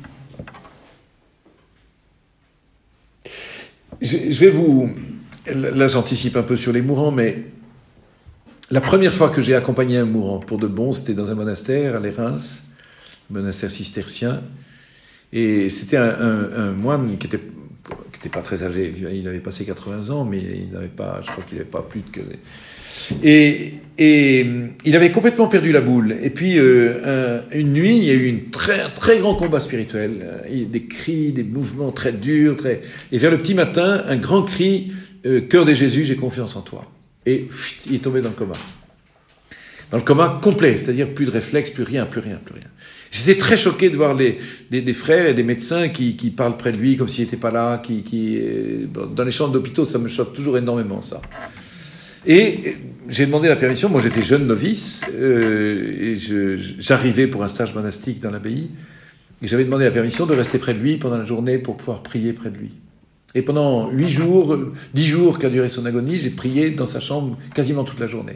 Je vais vous... Là, j'anticipe un peu sur les mourants, mais la première fois que j'ai accompagné un mourant, pour de bon, c'était dans un monastère à Les Reims, un monastère cistercien, et c'était un moine qui était pas très âgé, il avait passé 80 ans, mais il n'avait pas, je crois qu'il n'avait pas plus de... Et il avait complètement perdu la boule. Et puis, une nuit, il y a eu un très grand combat spirituel. Des cris, des mouvements très durs. Et vers le petit matin, un grand cri, « Cœur de Jésus, j'ai confiance en toi ». Et il est tombé dans le coma. Dans le coma complet, c'est-à-dire plus de réflexe, plus rien. J'étais très choqué de voir des frères et des médecins qui parlent près de lui comme s'il n'était pas là. Dans les chambres d'hôpitaux, ça me choque toujours énormément, ça. Et j'ai demandé la permission, moi j'étais jeune novice, et j'arrivais pour un stage monastique dans l'abbaye, et j'avais demandé la permission de rester près de lui pendant la journée pour pouvoir prier près de lui. Et pendant 10 jours qu'a duré son agonie, j'ai prié dans sa chambre quasiment toute la journée.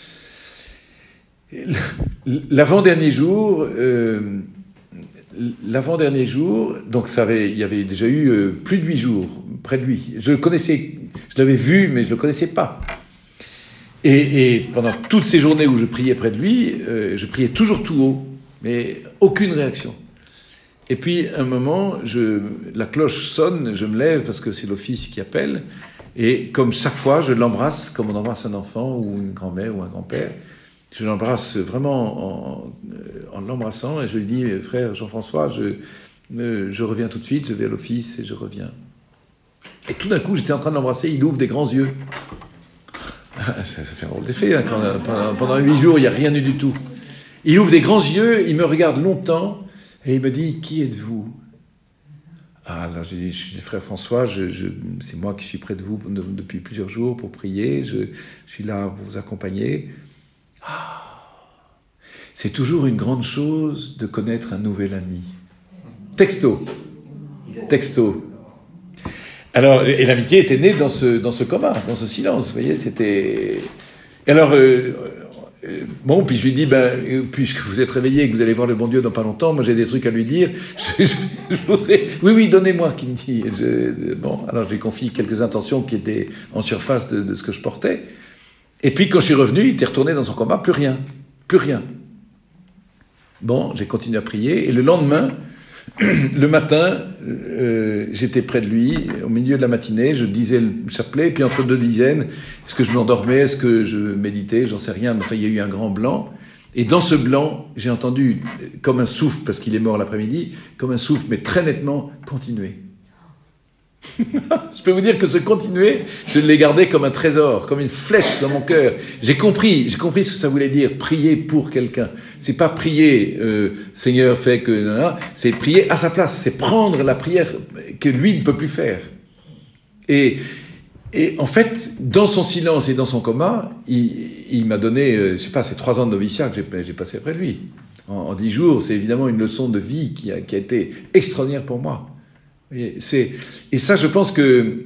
L'avant-dernier jour, donc il y avait déjà eu plus de 8 jours près de lui. Je l'avais vu, mais je ne le connaissais pas. Et pendant toutes ces journées où je priais près de lui, je priais toujours tout haut, mais aucune réaction. Et puis, un moment, la cloche sonne, je me lève parce que c'est l'office qui appelle, et comme chaque fois, je l'embrasse comme on embrasse un enfant ou une grand-mère ou un grand-père. Je l'embrasse vraiment en l'embrassant, et je lui dis, frère Jean-François, je reviens tout de suite, je vais à l'office et je reviens. Et tout d'un coup, j'étais en train de l'embrasser, il ouvre des grands yeux. Ça fait un drôle d'effet, hein, quand pendant 8 jours, il n'y a rien eu du tout. Il ouvre des grands yeux, il me regarde longtemps, et il me dit, qui êtes-vous ? Alors j'ai dit, je suis le frère François, c'est moi qui suis près de vous depuis plusieurs jours pour prier, je suis là pour vous accompagner. C'est toujours une grande chose de connaître un nouvel ami. Texto. Alors, et l'amitié était née dans ce coma, dans ce silence, vous voyez, c'était... Alors, bon, puis je lui dis, puisque vous êtes réveillé et que vous allez voir le bon Dieu dans pas longtemps, moi j'ai des trucs à lui dire, je voudrais... Oui, donnez-moi, qu'il me dit. Bon, alors je lui confie quelques intentions qui étaient en surface de ce que je portais. Et puis, quand je suis revenu, il était retourné dans son coma, plus rien. Bon, j'ai continué à prier, et le lendemain... Le matin, j'étais près de lui, au milieu de la matinée, je disais le chapelet, puis entre 2 dizaines, est-ce que je m'endormais, est-ce que je méditais, j'en sais rien, mais enfin, il y a eu un grand blanc, et dans ce blanc, j'ai entendu, comme un souffle, parce qu'il est mort l'après-midi, comme un souffle, mais très nettement, continuer. Je peux vous dire que ce continuer, je l'ai gardé comme un trésor, comme une flèche dans mon cœur. J'ai compris ce que ça voulait dire, prier pour quelqu'un. C'est pas prier, Seigneur fait que... c'est prier à sa place, c'est prendre la prière que lui ne peut plus faire. Et en fait, dans son silence et dans son coma, il m'a donné, je sais pas, ces 3 ans de noviciat que j'ai passé après lui. En 10 jours, c'est évidemment une leçon de vie qui a été extraordinaire pour moi. Et ça, je pense que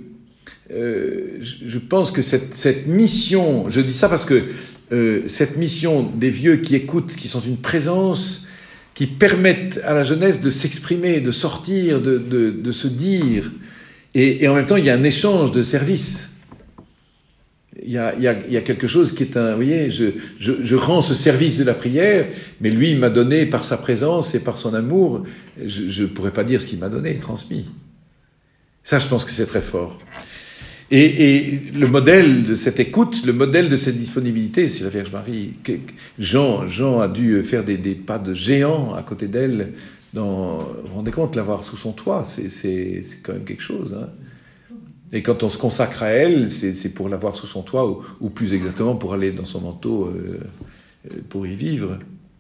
cette mission, je dis ça parce que cette mission des vieux qui écoutent, qui sont une présence, qui permettent à la jeunesse de s'exprimer, de sortir, de se dire, et en même temps, il y a un échange de services. Il y a quelque chose qui est vous voyez, je rends ce service de la prière, mais lui, il m'a donné par sa présence et par son amour, je ne pourrais pas dire ce qu'il m'a donné, transmis. Ça, je pense que c'est très fort. Et le modèle de cette écoute, le modèle de cette disponibilité, c'est la Vierge Marie. Jean a dû faire des pas de géant à côté d'elle. Vous vous rendez compte, l'avoir sous son toit, c'est quand même quelque chose. Hein. Et quand on se consacre à elle, c'est pour l'avoir sous son toit, ou plus exactement pour aller dans son manteau, pour y vivre.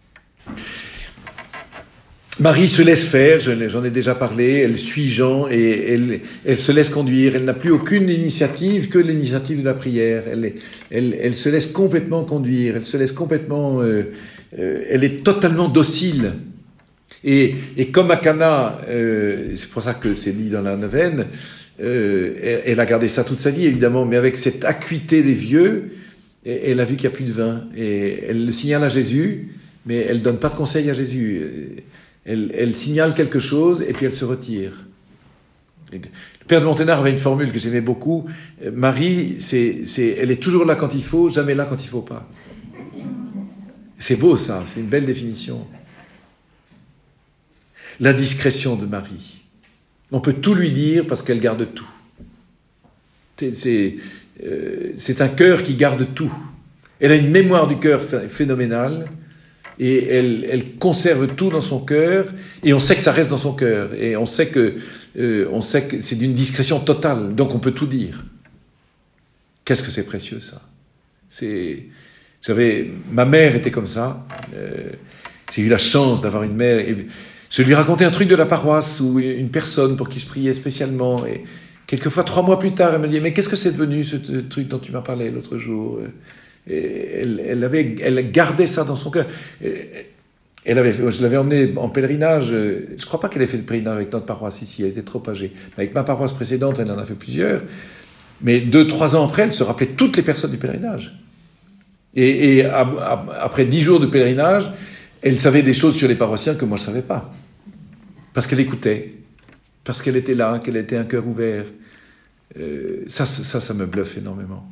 Marie se laisse faire, j'en ai déjà parlé, elle suit Jean et elle se laisse conduire. Elle n'a plus aucune initiative que l'initiative de la prière. Elle se laisse complètement conduire, elle se laisse complètement... elle est totalement docile. Et comme à Cana, c'est pour ça que c'est dit dans la neuvaine, elle a gardé ça toute sa vie évidemment, mais avec cette acuité des vieux, elle a vu qu'il n'y a plus de vin. Et elle le signale à Jésus, mais elle ne donne pas de conseil à Jésus. Elle signale quelque chose et puis elle se retire. Le père de Monténard avait une formule que j'aimais beaucoup. Marie, elle est toujours là quand il faut, jamais là quand il ne faut pas. C'est beau ça, c'est une belle définition. La discrétion de Marie. On peut tout lui dire parce qu'elle garde tout. C'est un cœur qui garde tout. Elle a une mémoire du cœur phénoménale. Et elle conserve tout dans son cœur, et on sait que ça reste dans son cœur, et on sait que c'est d'une discrétion totale, donc on peut tout dire. Qu'est-ce que c'est précieux ça. Ma mère était comme ça, j'ai eu la chance d'avoir une mère, et je lui racontais un truc de la paroisse, ou une personne pour qui je priais spécialement, et quelquefois 3 mois plus tard, elle me dit « Mais qu'est-ce que c'est devenu ce truc dont tu m'as parlé l'autre jour ?» Et elle gardait ça dans son cœur. Je l'avais emmenée en pèlerinage. Je ne crois pas qu'elle ait fait le pèlerinage avec notre paroisse ici, elle était trop âgée. Avec ma paroisse précédente, elle en a fait plusieurs. Mais 2-3 ans après, elle se rappelait toutes les personnes du pèlerinage. Et après 10 jours de pèlerinage, elle savait des choses sur les paroissiens que moi je ne savais pas. Parce qu'elle écoutait, parce qu'elle était là, qu'elle était un cœur ouvert. Ça me bluffe énormément.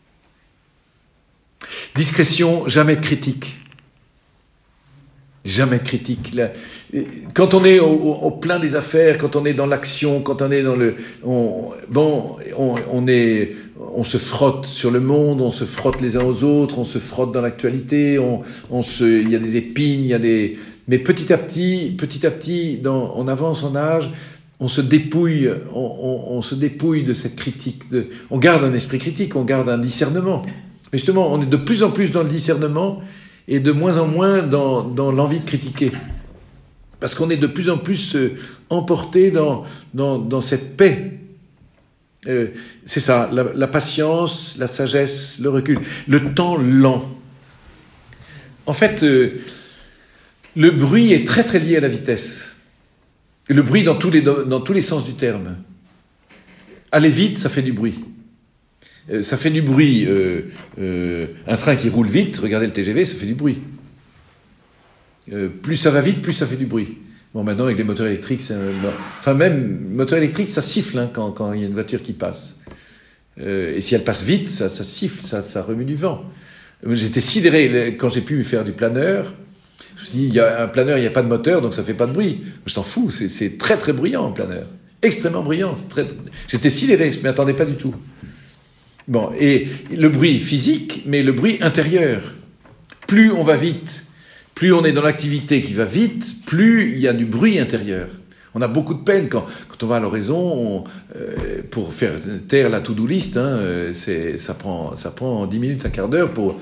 Discrétion, jamais de critique. Jamais de critique. Quand on est au plein des affaires, quand on est dans l'action, quand on est dans le... on se frotte sur le monde, on se frotte les uns aux autres, on se frotte dans l'actualité, il y a des épines, il y a des... Mais petit à petit, on avance en âge, on se dépouille de cette critique. On garde un esprit critique, on garde un discernement. Mais justement, on est de plus en plus dans le discernement et de moins en moins dans l'envie de critiquer. Parce qu'on est de plus en plus emporté dans cette paix. C'est ça, la patience, la sagesse, le recul, le temps lent. En fait, le bruit est très très lié à la vitesse. Et le bruit dans tous les sens du terme. Aller vite, ça fait du bruit. Ça fait du bruit. Un train qui roule vite, regardez le TGV, ça fait du bruit. Plus ça va vite, plus ça fait du bruit. Bon, maintenant, avec les moteurs électriques, même moteur électrique, ça siffle hein, quand il y a une voiture qui passe. Et si elle passe vite, ça siffle, ça remue du vent. J'étais sidéré quand j'ai pu faire du planeur. Je me suis dit, il y a un planeur, il n'y a pas de moteur, donc ça ne fait pas de bruit. Je t'en fous, c'est très très bruyant un planeur. Extrêmement bruyant. J'étais sidéré, je ne m'y attendais pas du tout. Bon, et le bruit physique, mais le bruit intérieur. Plus on va vite, plus on est dans l'activité qui va vite, plus il y a du bruit intérieur. On a beaucoup de peine quand on va à l'oraison, pour faire taire la to-do list, hein, ça prend 10 minutes, un quart d'heure pour...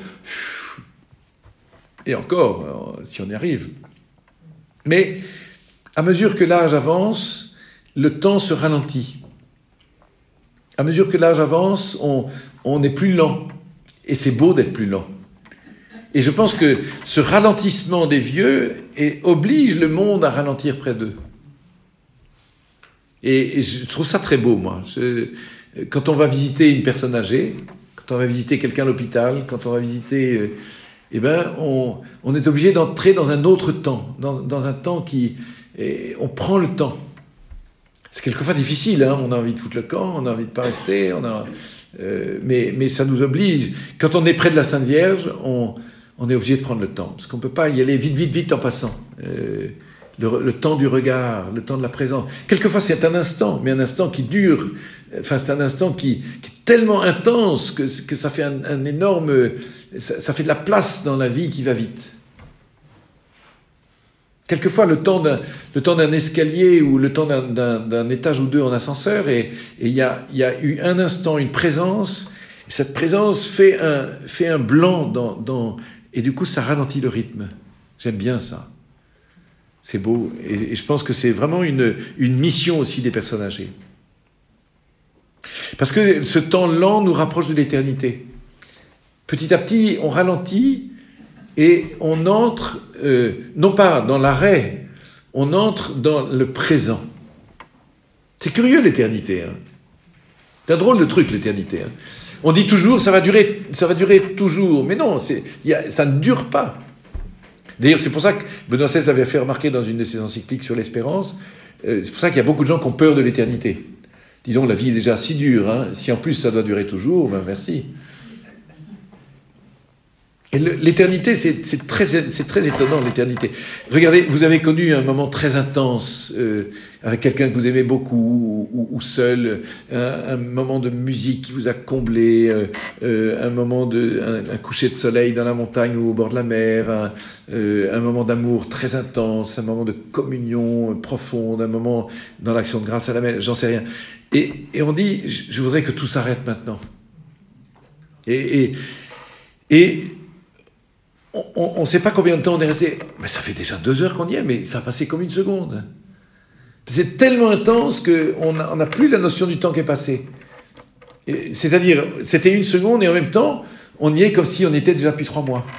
Et encore, si on y arrive. Mais à mesure que l'âge avance, le temps se ralentit. À mesure que l'âge avance, on est plus lent. Et c'est beau d'être plus lent. Et je pense que ce ralentissement des vieux oblige le monde à ralentir près d'eux. Et je trouve ça très beau, moi. Quand on va visiter une personne âgée, quand on va visiter quelqu'un à l'hôpital, quand on va visiter... on est obligé d'entrer dans un autre temps, dans un temps qui... on prend le temps. C'est quelquefois difficile, hein, on a envie de foutre le camp, on a envie de pas rester, mais ça nous oblige. Quand on est près de la Sainte Vierge, on est obligé de prendre le temps, parce qu'on peut pas y aller vite en passant. le temps du regard, le temps de la présence. Quelquefois, c'est un instant, mais un instant qui dure. Enfin, c'est un instant qui est tellement intense que ça fait un énorme... Ça fait de la place dans la vie qui va vite. Quelquefois, le temps d'un escalier ou le temps d'un étage ou deux en ascenseur, et il y a eu un instant, une présence, et cette présence fait un blanc et du coup, ça ralentit le rythme. J'aime bien ça. C'est beau. Et je pense que c'est vraiment une mission aussi des personnes âgées. Parce que ce temps lent nous rapproche de l'éternité. Petit à petit, on ralentit et on entre, non pas dans l'arrêt, on entre dans le présent. C'est curieux l'éternité. Hein. C'est un drôle de truc l'éternité. Hein. On dit toujours ça va durer toujours, mais non, ça ne dure pas. D'ailleurs, c'est pour ça que Benoît XVI l'avait fait remarquer dans une de ses encycliques sur l'espérance. C'est pour ça qu'il y a beaucoup de gens qui ont peur de l'éternité. Disons, la vie est déjà si dure, hein. Si en plus ça doit durer toujours, ben merci. Et l'éternité, c'est très étonnant, l'éternité. Regardez, vous avez connu un moment très intense avec quelqu'un que vous aimez beaucoup, ou seul, un moment de musique qui vous a comblé, un moment un coucher de soleil dans la montagne ou au bord de la mer, un moment d'amour très intense, un moment de communion profonde, un moment dans l'action de grâce à la mer, j'en sais rien. Et on dit, je voudrais que tout s'arrête maintenant. Et on ne sait pas combien de temps on est resté. Mais ça fait déjà 2 heures qu'on y est, mais ça a passé comme une seconde. C'est tellement intense qu'on n'a plus la notion du temps qui est passé. C'est-à-dire, c'était 1 seconde et en même temps, on y est comme si on était déjà depuis 3 mois.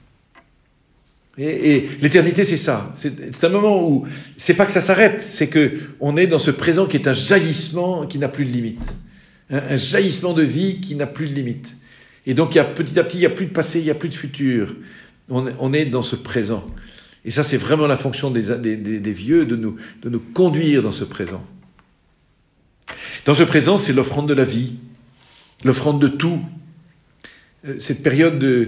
Et l'éternité, c'est ça. C'est un moment où, c'est pas que ça s'arrête, c'est qu'on est dans ce présent qui est un jaillissement qui n'a plus de limite. Un jaillissement de vie qui n'a plus de limite. Et donc, petit à petit, il n'y a plus de passé, il n'y a plus de futur. On est dans ce présent. Et ça, c'est vraiment la fonction des vieux, de nous conduire dans ce présent. Dans ce présent, c'est l'offrande de la vie, l'offrande de tout. Cette période de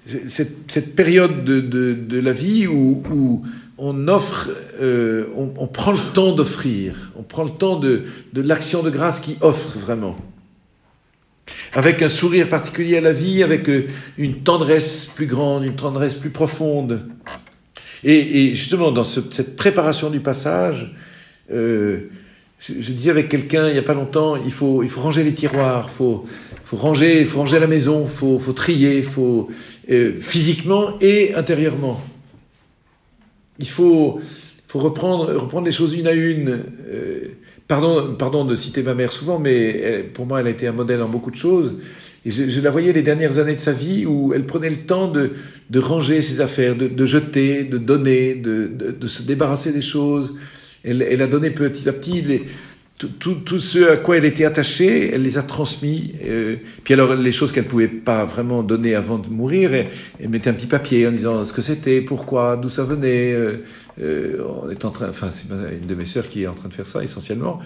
la vie où on offre, on prend le temps d'offrir, on prend le temps de l'action de grâce qui offre vraiment. Avec un sourire particulier à la vie, avec une tendresse plus grande, une tendresse plus profonde. Et justement, dans cette préparation du passage, je disais avec quelqu'un il n'y a pas longtemps, il faut ranger les tiroirs, faut ranger la maison, faut trier, physiquement et intérieurement. Il faut reprendre les choses une à une. Pardon de citer ma mère souvent, mais pour moi, elle a été un modèle en beaucoup de choses. Et je la voyais les dernières années de sa vie où elle prenait le temps de ranger ses affaires, de jeter, de donner, de se débarrasser des choses. Elle a donné petit à petit tout ce à quoi elle était attachée, elle les a transmis. Puis alors, les choses qu'elle ne pouvait pas vraiment donner avant de mourir, elle mettait un petit papier en disant ce que c'était, pourquoi, d'où ça venait. On est en train, enfin, c'est une de mes sœurs qui est en train de faire ça essentiellement.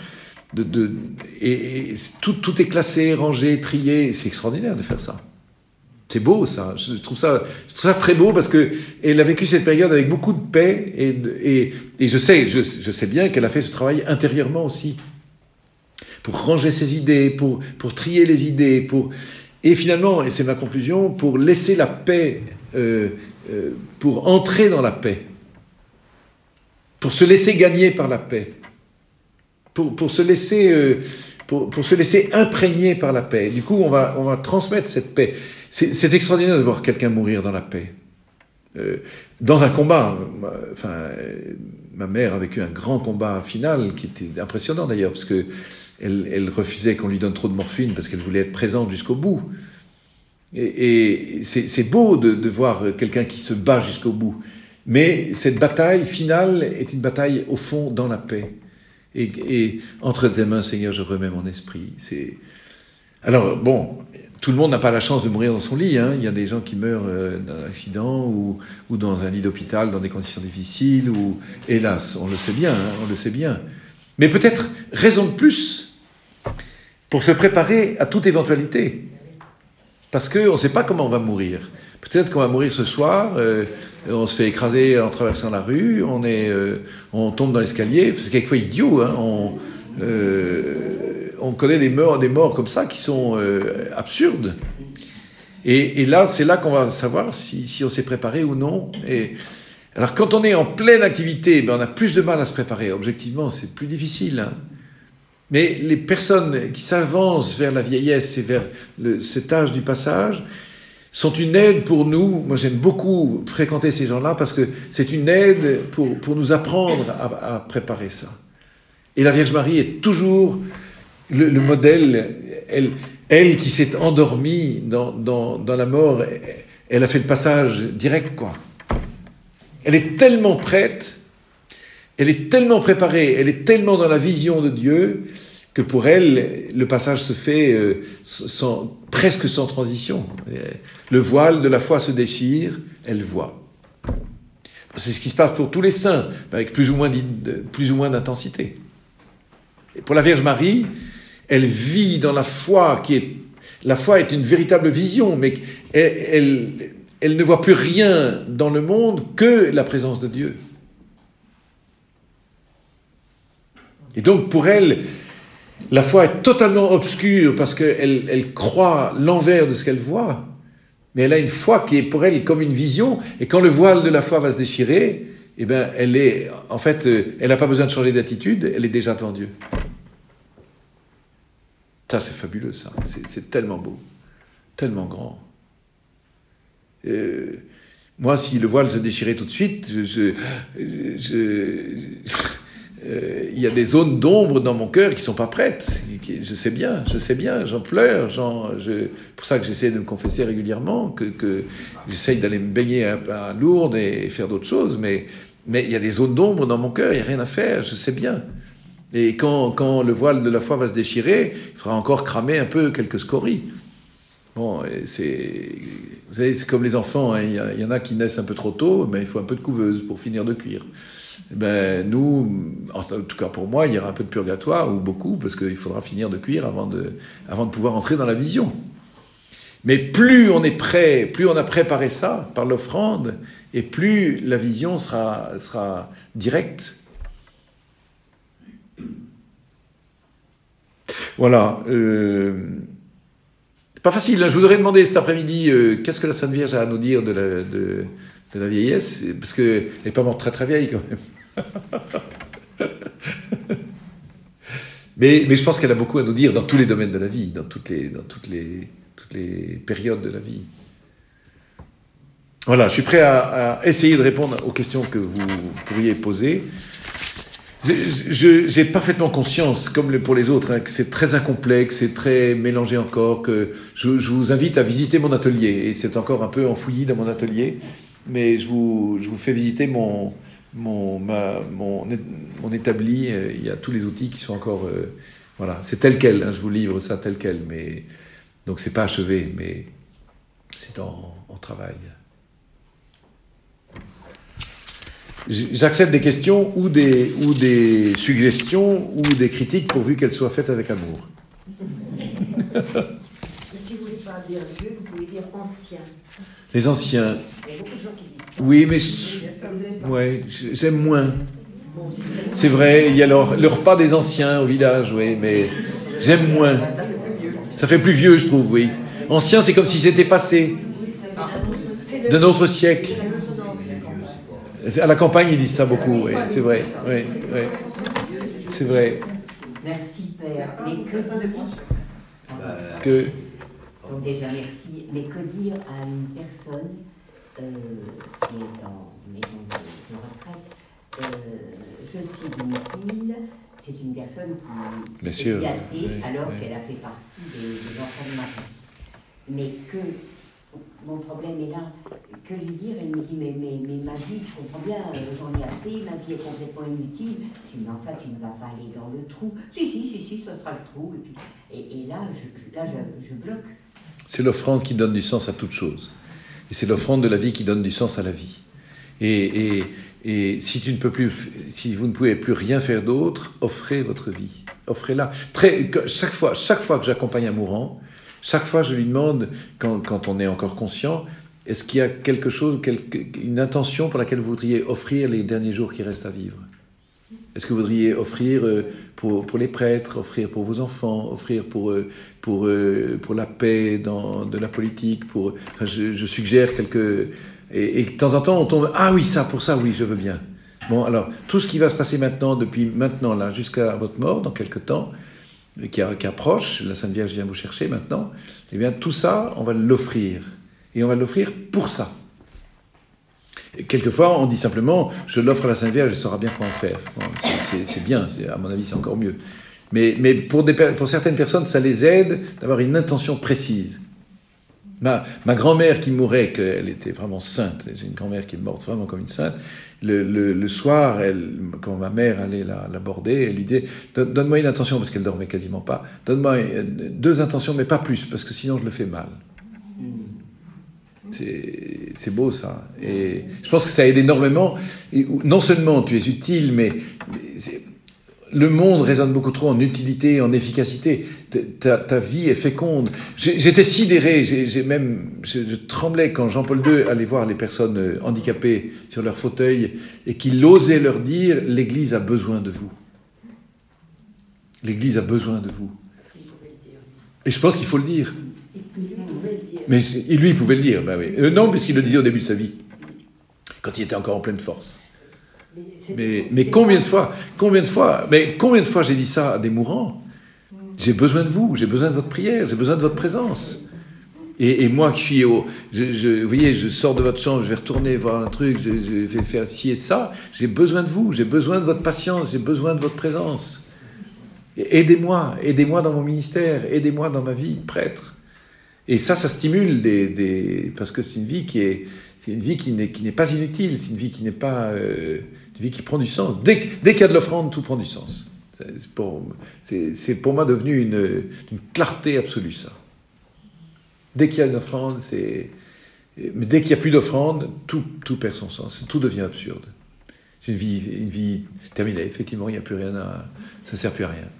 Et tout est classé, rangé, trié. C'est extraordinaire de faire ça. C'est beau, ça. Je trouve ça très beau parce que elle a vécu cette période avec beaucoup de paix et je sais bien qu'elle a fait ce travail intérieurement aussi. Pour ranger ses idées, pour trier les idées, et finalement, et c'est ma conclusion, pour laisser la paix, pour entrer dans la paix, pour se laisser gagner par la paix, pour se laisser imprégner par la paix. Du coup, on va transmettre cette paix. C'est extraordinaire de voir quelqu'un mourir dans la paix. Dans un combat, ma mère a vécu un grand combat final qui était impressionnant d'ailleurs, parce que elle refusait qu'on lui donne trop de morphine parce qu'elle voulait être présente jusqu'au bout. Et c'est beau de voir quelqu'un qui se bat jusqu'au bout. Mais cette bataille finale est une bataille au fond dans la paix. Et entre tes mains, Seigneur, je remets mon esprit. Alors, bon, tout le monde n'a pas la chance de mourir dans son lit. Hein. Il y a des gens qui meurent d'un accident ou dans un lit d'hôpital, dans des conditions difficiles. Ou hélas, on le sait bien, hein, on le sait bien. Mais peut-être raison de plus pour se préparer à toute éventualité. Parce qu'on ne sait pas comment on va mourir. Peut-être qu'on va mourir ce soir, on se fait écraser en traversant la rue, on tombe dans l'escalier. C'est quelquefois idiot, hein, on connaît des morts comme ça qui sont absurdes. Et là, c'est là qu'on va savoir si on s'est préparé ou non. Alors, quand on est en pleine activité, on a plus de mal à se préparer. Objectivement, c'est plus difficile. Hein. Mais les personnes qui s'avancent vers la vieillesse et vers cet âge du passage sont une aide pour nous. Moi, j'aime beaucoup fréquenter ces gens-là parce que c'est une aide pour nous apprendre à préparer ça. Et la Vierge Marie est toujours le modèle. Elle qui s'est endormie dans la mort, elle a fait le passage direct, quoi. Elle est tellement prête, elle est tellement préparée, elle est tellement dans la vision de Dieu que pour elle, le passage se fait presque sans transition. Le voile de la foi se déchire, elle voit. C'est ce qui se passe pour tous les saints, avec plus ou moins d'intensité. Et pour la Vierge Marie, elle vit dans la foi la foi est une véritable vision, mais elle ne voit plus rien dans le monde que la présence de Dieu. Et donc pour elle, la foi est totalement obscure parce qu'elle croit l'envers de ce qu'elle voit, mais elle a une foi qui est pour elle comme une vision, et quand le voile de la foi va se déchirer, eh ben, elle n'a pas besoin de changer d'attitude, elle est déjà devant Dieu. Ça, c'est fabuleux, ça. C'est tellement beau, tellement grand. Moi, si le voile se déchirait tout de suite, il y a des zones d'ombre dans mon cœur qui ne sont pas prêtes. Je sais bien, j'en pleure. Pour ça que j'essaie de me confesser régulièrement, que j'essaie d'aller me baigner à Lourdes et faire d'autres choses, mais il y a des zones d'ombre dans mon cœur, il n'y a rien à faire, je sais bien. Et quand le voile de la foi va se déchirer, il faudra encore cramer un peu quelques scories. Bon, vous savez, c'est comme les enfants, hein, il y en a qui naissent un peu trop tôt, mais il faut un peu de couveuse pour finir de cuire. Nous, en tout cas pour moi, il y aura un peu de purgatoire, ou beaucoup, parce qu'il faudra finir de cuire avant de pouvoir entrer dans la vision. Mais plus on est prêt, plus on a préparé ça par l'offrande, et plus la vision sera directe. Voilà. Pas facile, hein. Je vous aurais demandé cet après-midi qu'est-ce que la Sainte Vierge a à nous dire de la vieillesse, parce qu'elle n'est pas morte très très vieille quand même. mais je pense qu'elle a beaucoup à nous dire dans tous les domaines de la vie, dans toutes les périodes de la vie. Voilà, je suis prêt à essayer de répondre aux questions que vous pourriez poser. J'ai parfaitement conscience, comme pour les autres, hein, que c'est très incomplet, que c'est très mélangé encore, que je vous invite à visiter mon atelier, et c'est encore un peu enfoui dans mon atelier, mais je vous fais visiter mon établi, il y a tous les outils qui sont encore... voilà, c'est tel quel, hein, je vous livre ça tel quel, mais donc c'est pas achevé, mais c'est en travail. J'accepte des questions ou des suggestions ou des critiques pourvu qu'elles soient faites avec amour. Si vous voulez pas dire vieux, vous pouvez dire ancien. Les anciens. Il y a beaucoup de gens qui disent ça. Oui, mais j'aime moins. C'est vrai, il y a le repas des anciens au village, oui, mais j'aime moins. Ça fait plus vieux, je trouve, oui. Ancien, c'est comme si c'était passé d'un autre siècle. À la campagne, ils disent ça beaucoup, oui, c'est vrai. Oui, oui. C'est vrai. Merci, Père. Mais donc déjà, merci. Mais que dire à une personne qui est en maison de retraite je suis inutile. C'est une personne qui est athée, alors qu'elle a fait partie des enfants de Marie. Mais que... Mon problème est là. Que lui dire? Elle me dit, mais ma vie, je comprends bien, j'en ai assez, ma vie est complètement inutile. Je dis, mais enfin, tu ne vas pas aller dans le trou. Si, ce sera le trou. Et là, je bloque. C'est l'offrande qui donne du sens à toute chose. Et c'est l'offrande de la vie qui donne du sens à la vie. Et si vous ne pouvez plus rien faire d'autre, offrez votre vie. Offrez-la. Chaque fois que j'accompagne un mourant, Chaque fois, je lui demande, quand on est encore conscient, est-ce qu'il y a quelque chose, une intention pour laquelle vous voudriez offrir les derniers jours qui restent à vivre? Est-ce que vous voudriez offrir pour les prêtres, offrir pour vos enfants, offrir pour la paix de la politique, enfin, je suggère quelques... Et de temps en temps, on tombe, ah oui, pour ça, oui, je veux bien. Bon, alors, tout ce qui va se passer maintenant, depuis maintenant, là, jusqu'à votre mort, dans quelques temps, qui approche, la Sainte Vierge vient vous chercher maintenant, eh bien, tout ça, on va l'offrir. Et on va l'offrir pour ça. Et quelquefois, on dit simplement, je l'offre à la Sainte Vierge, elle saura bien quoi en faire. Bon, c'est bien, à mon avis, c'est encore mieux. Mais pour certaines personnes, ça les aide d'avoir une intention précise. Ma grand-mère qui mourait, qu'elle était vraiment sainte, j'ai une grand-mère qui est morte vraiment comme une sainte, le soir, quand ma mère allait l'aborder, elle lui disait « Donne-moi une intention », parce qu'elle dormait quasiment pas, « Donne-moi 2 intentions, mais pas plus, parce que sinon je le fais mal. » C'est beau ça. Et je pense que ça aide énormément. Et non seulement tu es utile, mais le monde résonne beaucoup trop en utilité, en efficacité. Ta vie est féconde. J'étais sidéré, je tremblais quand Jean-Paul II allait voir les personnes handicapées sur leur fauteuil et qu'il osait leur dire « L'Église a besoin de vous. L'Église a besoin de vous. » Et je pense qu'il faut le dire. Mais lui, il pouvait le dire, ben oui. Non, puisqu'il le disait au début de sa vie, quand il était encore en pleine force. Mais combien de fois j'ai dit ça à des mourants? J'ai besoin de vous, j'ai besoin de votre prière, j'ai besoin de votre présence. Et moi qui suis vous voyez, je sors de votre chambre, je vais retourner voir un truc, je vais faire ci et ça, j'ai besoin de vous, j'ai besoin de votre patience, j'ai besoin de votre présence. Aidez-moi dans mon ministère, aidez-moi dans ma vie de prêtre. Et ça stimule parce que c'est une vie qui n'est pas inutile, c'est une vie qui n'est pas une vie qui prend du sens. Dès qu'il y a de l'offrande, tout prend du sens. C'est pour moi devenu une clarté absolue, ça. Dès qu'il y a une offrande, mais dès qu'il n'y a plus d'offrande, tout perd son sens, tout devient absurde. C'est une vie terminée. Effectivement, il n'y a plus rien ça ne sert plus à rien.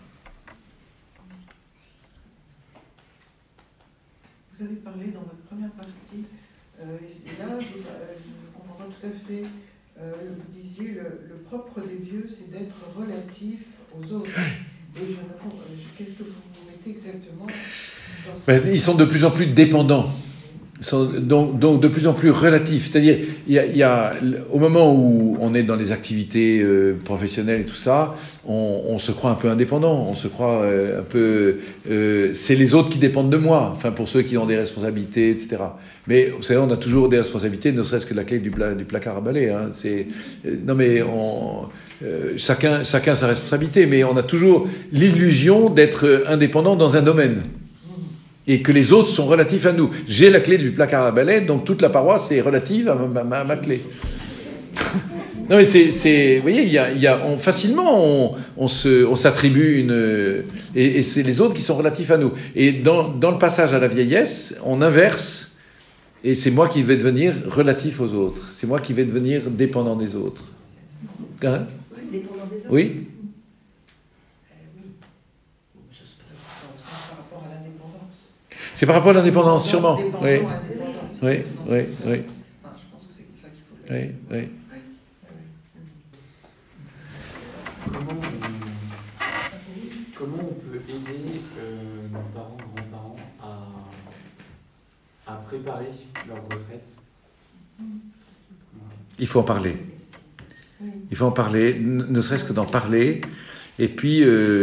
Vous avez parlé dans votre première partie, et là je comprends tout à fait, vous disiez le propre des vieux c'est d'être relatif aux autres. Et qu'est-ce que vous mettez exactement dans ils sont de plus en plus dépendants. Donc de plus en plus relatif. C'est-à-dire, il y a, au moment où on est dans les activités professionnelles et tout ça, on se croit un peu indépendant, on se croit un peu... c'est les autres qui dépendent de moi, enfin pour ceux qui ont des responsabilités, etc. Mais vous savez, on a toujours des responsabilités, ne serait-ce que la clé du placard à balai. Hein. Non mais chacun sa responsabilité, mais on a toujours l'illusion d'être indépendant dans un domaine. Et que les autres sont relatifs à nous. J'ai la clé du placard à balai, donc toute la paroisse est relative à ma clé. Non mais vous voyez, facilement on s'attribue et c'est les autres qui sont relatifs à nous. Et dans le passage à la vieillesse, on inverse, et c'est moi qui vais devenir relatif aux autres. C'est moi qui vais devenir dépendant des autres. Hein? Dépendant des autres. Oui. C'est par rapport à l'indépendance, sûrement. Oui. Oui. Je pense que c'est comme ça qu'il faut le... Oui. Comment on peut aider nos parents, grands-parents à préparer leur retraite? Il faut en parler. Il faut en parler, ne serait-ce que d'en parler, et puis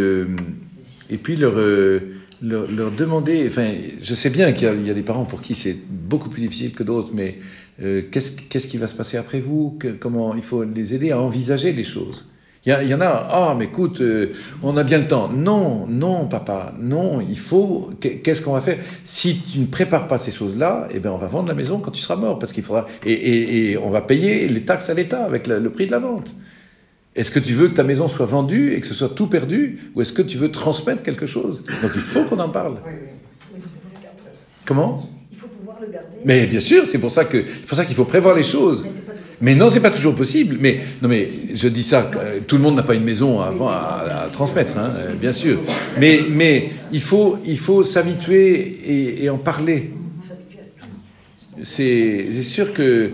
leur demander, enfin, je sais bien qu'il y a des parents pour qui c'est beaucoup plus difficile que d'autres, mais qu'est-ce qui va se passer après vous? Comment il faut les aider à envisager les choses. Il y en a, mais écoute, on a bien le temps. Non, papa, non, il faut, qu'est-ce qu'on va faire? Si tu ne prépares pas ces choses-là, eh ben, on va vendre la maison quand tu seras mort, parce qu'il faudra, et on va payer les taxes à l'État avec le prix de la vente. Est-ce que tu veux que ta maison soit vendue et que ce soit tout perdu, ou est-ce que tu veux transmettre quelque chose? Donc il faut qu'on en parle. Oui. Il faut pouvoir le garder. Comment? Il faut pouvoir le garder. Mais bien sûr, c'est pour ça qu'il faut prévoir les choses. Mais c'est pas Mais non, c'est pas toujours possible. Mais non, mais je dis ça. Tout le monde n'a pas une maison à transmettre, hein, bien sûr. Mais il faut s'habituer et en parler. C'est sûr que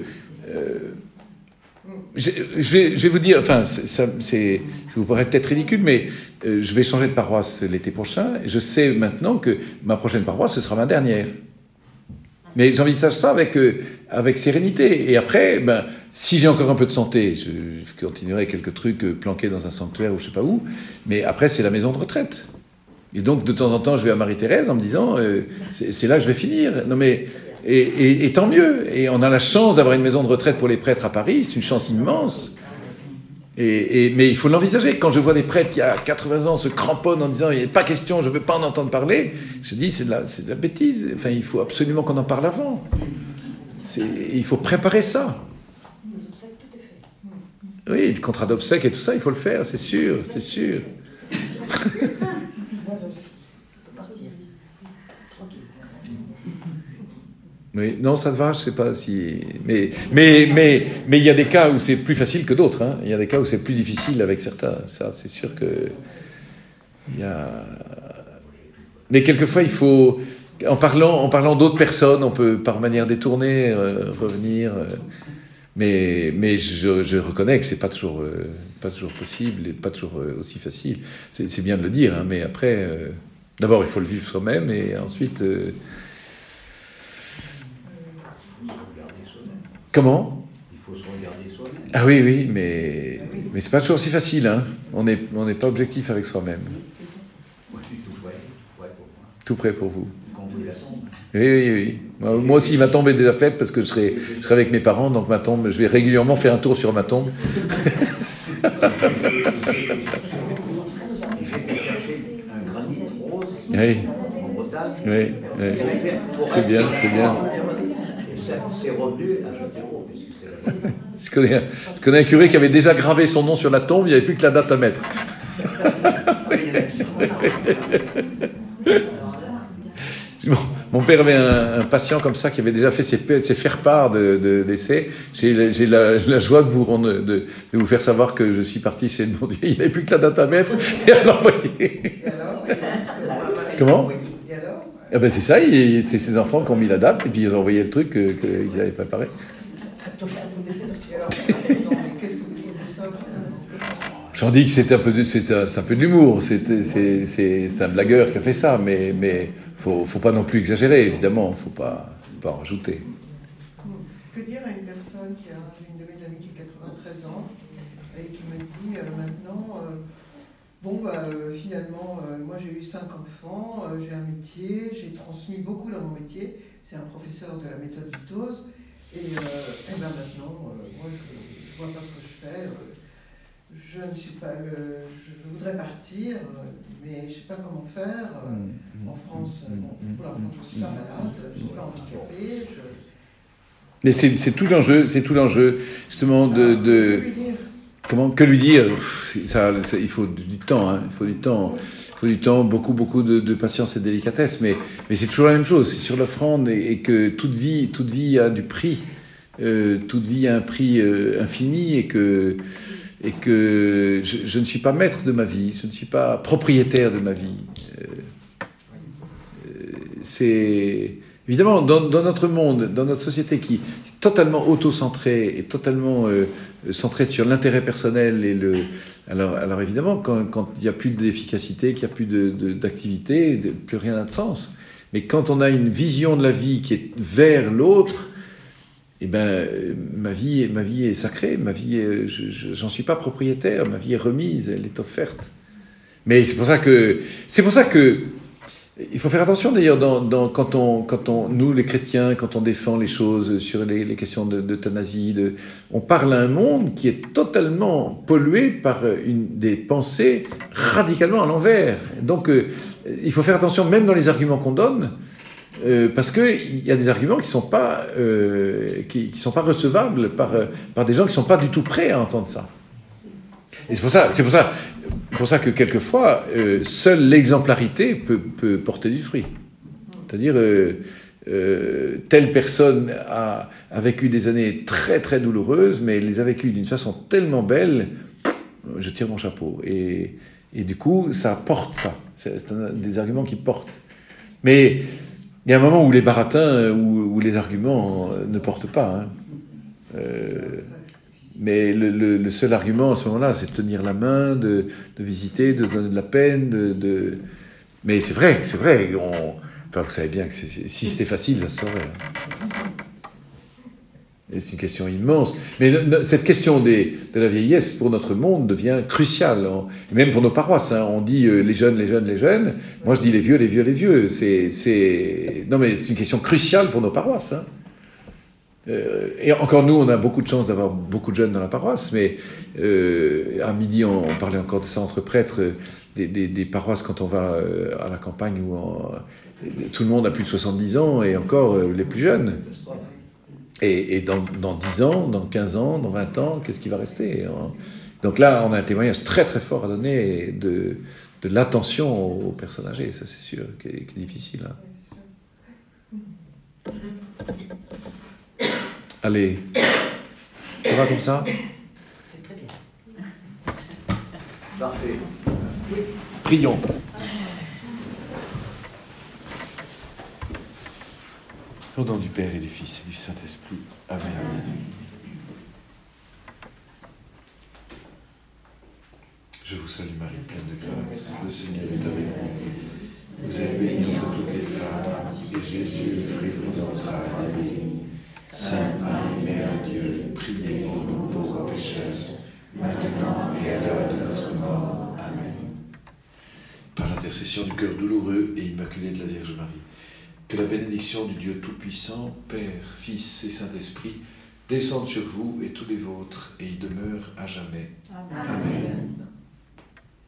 je vais vous dire. Enfin, ça vous paraît peut-être ridicule, mais je vais changer de paroisse l'été prochain. Je sais maintenant que ma prochaine paroisse, ce sera ma dernière. Mais j'ai envie de faire ça avec sérénité. Et après, si j'ai encore un peu de santé, je continuerai quelques trucs planqués dans un sanctuaire ou je sais pas où. Mais après, c'est la maison de retraite. Et donc, de temps en temps, je vais à Marie-Thérèse en me disant, c'est là que je vais finir. Non mais, et tant mieux. Et on a la chance d'avoir une maison de retraite pour les prêtres à Paris. C'est une chance immense. Mais il faut l'envisager. Quand je vois des prêtres qui, à 80 ans, se cramponnent en disant « il n'est pas question, je ne veux pas en entendre parler », je dis « c'est de la bêtise. Enfin, il faut absolument qu'on en parle avant. Il faut préparer ça. » Oui, le contrat d'obsèques et tout ça, il faut le faire, c'est sûr, c'est sûr. Oui, non, ça te va, je sais pas si... Mais il y a des cas où c'est plus facile que d'autres. Hein. Il y a des cas où c'est plus difficile avec certains. Ça, c'est sûr que... Mais quelquefois, il faut... En parlant d'autres personnes, on peut, par manière détournée, revenir... Mais je reconnais que c'est pas toujours possible et pas toujours aussi facile. C'est bien de le dire, hein, mais après... D'abord, il faut le vivre soi-même, et ensuite... Comment ? Il faut se regarder soi-même. Ah oui, mais c'est pas toujours si facile, hein. On n'est pas objectif avec soi-même. Moi, je suis tout prêt pour moi. Tout prêt pour vous. Y compris la tombe. Oui. Moi aussi, ma tombe est déjà faite parce que je serai avec mes parents, donc ma tombe, je vais régulièrement faire un tour sur ma tombe. J'ai cherché un granit rose Oui. en Bretagne. Oui. C'est bien. C'est revenu à Châtellerault, puisque c'est... Je connais un curé qui avait déjà gravé son nom sur la tombe, il n'y avait plus que la date à mettre. Mon père avait un patient comme ça qui avait déjà fait ses faire-part d'essai. J'ai la joie de vous faire savoir que je suis parti chez le bon Dieu. Il n'y avait plus que la date à mettre et à l'envoyer. Et alors Comment ? Et alors Ah ben c'est ça, c'est ses enfants qui ont mis la date et puis ils ont envoyé le truc qu'ils avaient préparé. Et alors, qu'est-ce que vous dites de ça? J'en dis que c'est un peu de l'humour, c'est un blagueur qui a fait ça, mais faut pas non plus exagérer, évidemment, faut pas en rajouter. Que dire à une personne j'ai une de mes amies qui a 93 ans et qui me dit maintenant, finalement, moi j'ai eu 5 enfants, j'ai un métier, j'ai transmis beaucoup dans mon métier, c'est un professeur de la méthode Vitose, et maintenant, moi je vois pas ce que je fais, je ne suis pas je voudrais partir, mais je ne sais pas comment faire. En France, pour la France, je ne suis pas malade, je ne suis pas handicapée. Mais c'est tout l'enjeu, justement, que lui dire il faut du temps, hein, il faut du temps, beaucoup de patience et de délicatesse, mais c'est toujours la même chose, c'est sur l'offrande, et que toute vie a du prix, toute vie a un prix infini, et que je ne suis pas maître de ma vie, je ne suis pas propriétaire de ma vie. C'est évidemment dans notre monde, dans notre société qui est totalement auto-centrée et totalement centrée sur l'intérêt personnel alors évidemment quand il n'y a plus d'efficacité, qu'il n'y a plus d'activité, plus rien n'a de sens. Mais quand on a une vision de la vie qui est vers l'autre, eh ben, ma vie est sacrée, j'en suis pas propriétaire, ma vie est remise, elle est offerte. Mais c'est pour ça que il faut faire attention d'ailleurs quand on nous les chrétiens, quand on défend les choses sur les questions d'euthanasie, on parle à un monde qui est totalement pollué par des pensées radicalement à l'envers. Donc il faut faire attention même dans les arguments qu'on donne. Parce qu'il y a des arguments qui sont pas recevables par des gens qui sont pas du tout prêts à entendre ça. Et c'est pour ça que quelquefois seule l'exemplarité peut porter du fruit. C'est-à-dire telle personne a vécu des années très très douloureuses, mais elle les a vécues d'une façon tellement belle, je tire mon chapeau. Et du coup, ça porte ça. C'est des arguments qui portent. Mais il y a un moment où les baratins, où les arguments ne portent pas. Hein. Mais le seul argument à ce moment-là, c'est de tenir la main, de visiter, de se donner de la peine. Mais c'est vrai. Enfin, vous savez bien que si c'était facile, ça se saurait. Et c'est une question immense. Mais cette question de la vieillesse, pour notre monde, devient cruciale. Et même pour nos paroisses. Hein. On dit les jeunes. Moi, je dis les vieux. Non, mais c'est une question cruciale pour nos paroisses. Hein. Et encore, nous, on a beaucoup de chance d'avoir beaucoup de jeunes dans la paroisse. Mais à midi, on parlait encore de ça entre prêtres, des paroisses quand on va à la campagne où tout le monde a plus de 70 ans et encore les plus jeunes. Et dans 10 ans, dans 15 ans, dans 20 ans, qu'est-ce qui va rester? Donc là, on a un témoignage très très fort à donner de l'attention aux personnes âgées, ça c'est sûr, qui est difficile. Hein. Allez, ça va comme ça? C'est très bien. Parfait. Prions. Au nom du Père et du Fils et du Saint-Esprit. Amen. Je vous salue Marie, pleine de grâce. Le Seigneur est avec vous. Vous êtes bénie entre toutes les femmes, et Jésus, le fruit de vos entrailles, est béni. Sainte Marie, Mère de Dieu, priez pour nous pauvres pécheurs, maintenant et à l'heure de notre mort. Amen. Par l'intercession du cœur douloureux et immaculé de la Vierge Marie, que la bénédiction du Dieu Tout-Puissant, Père, Fils et Saint-Esprit, descende sur vous et tous les vôtres et y demeure à jamais. Amen. Amen.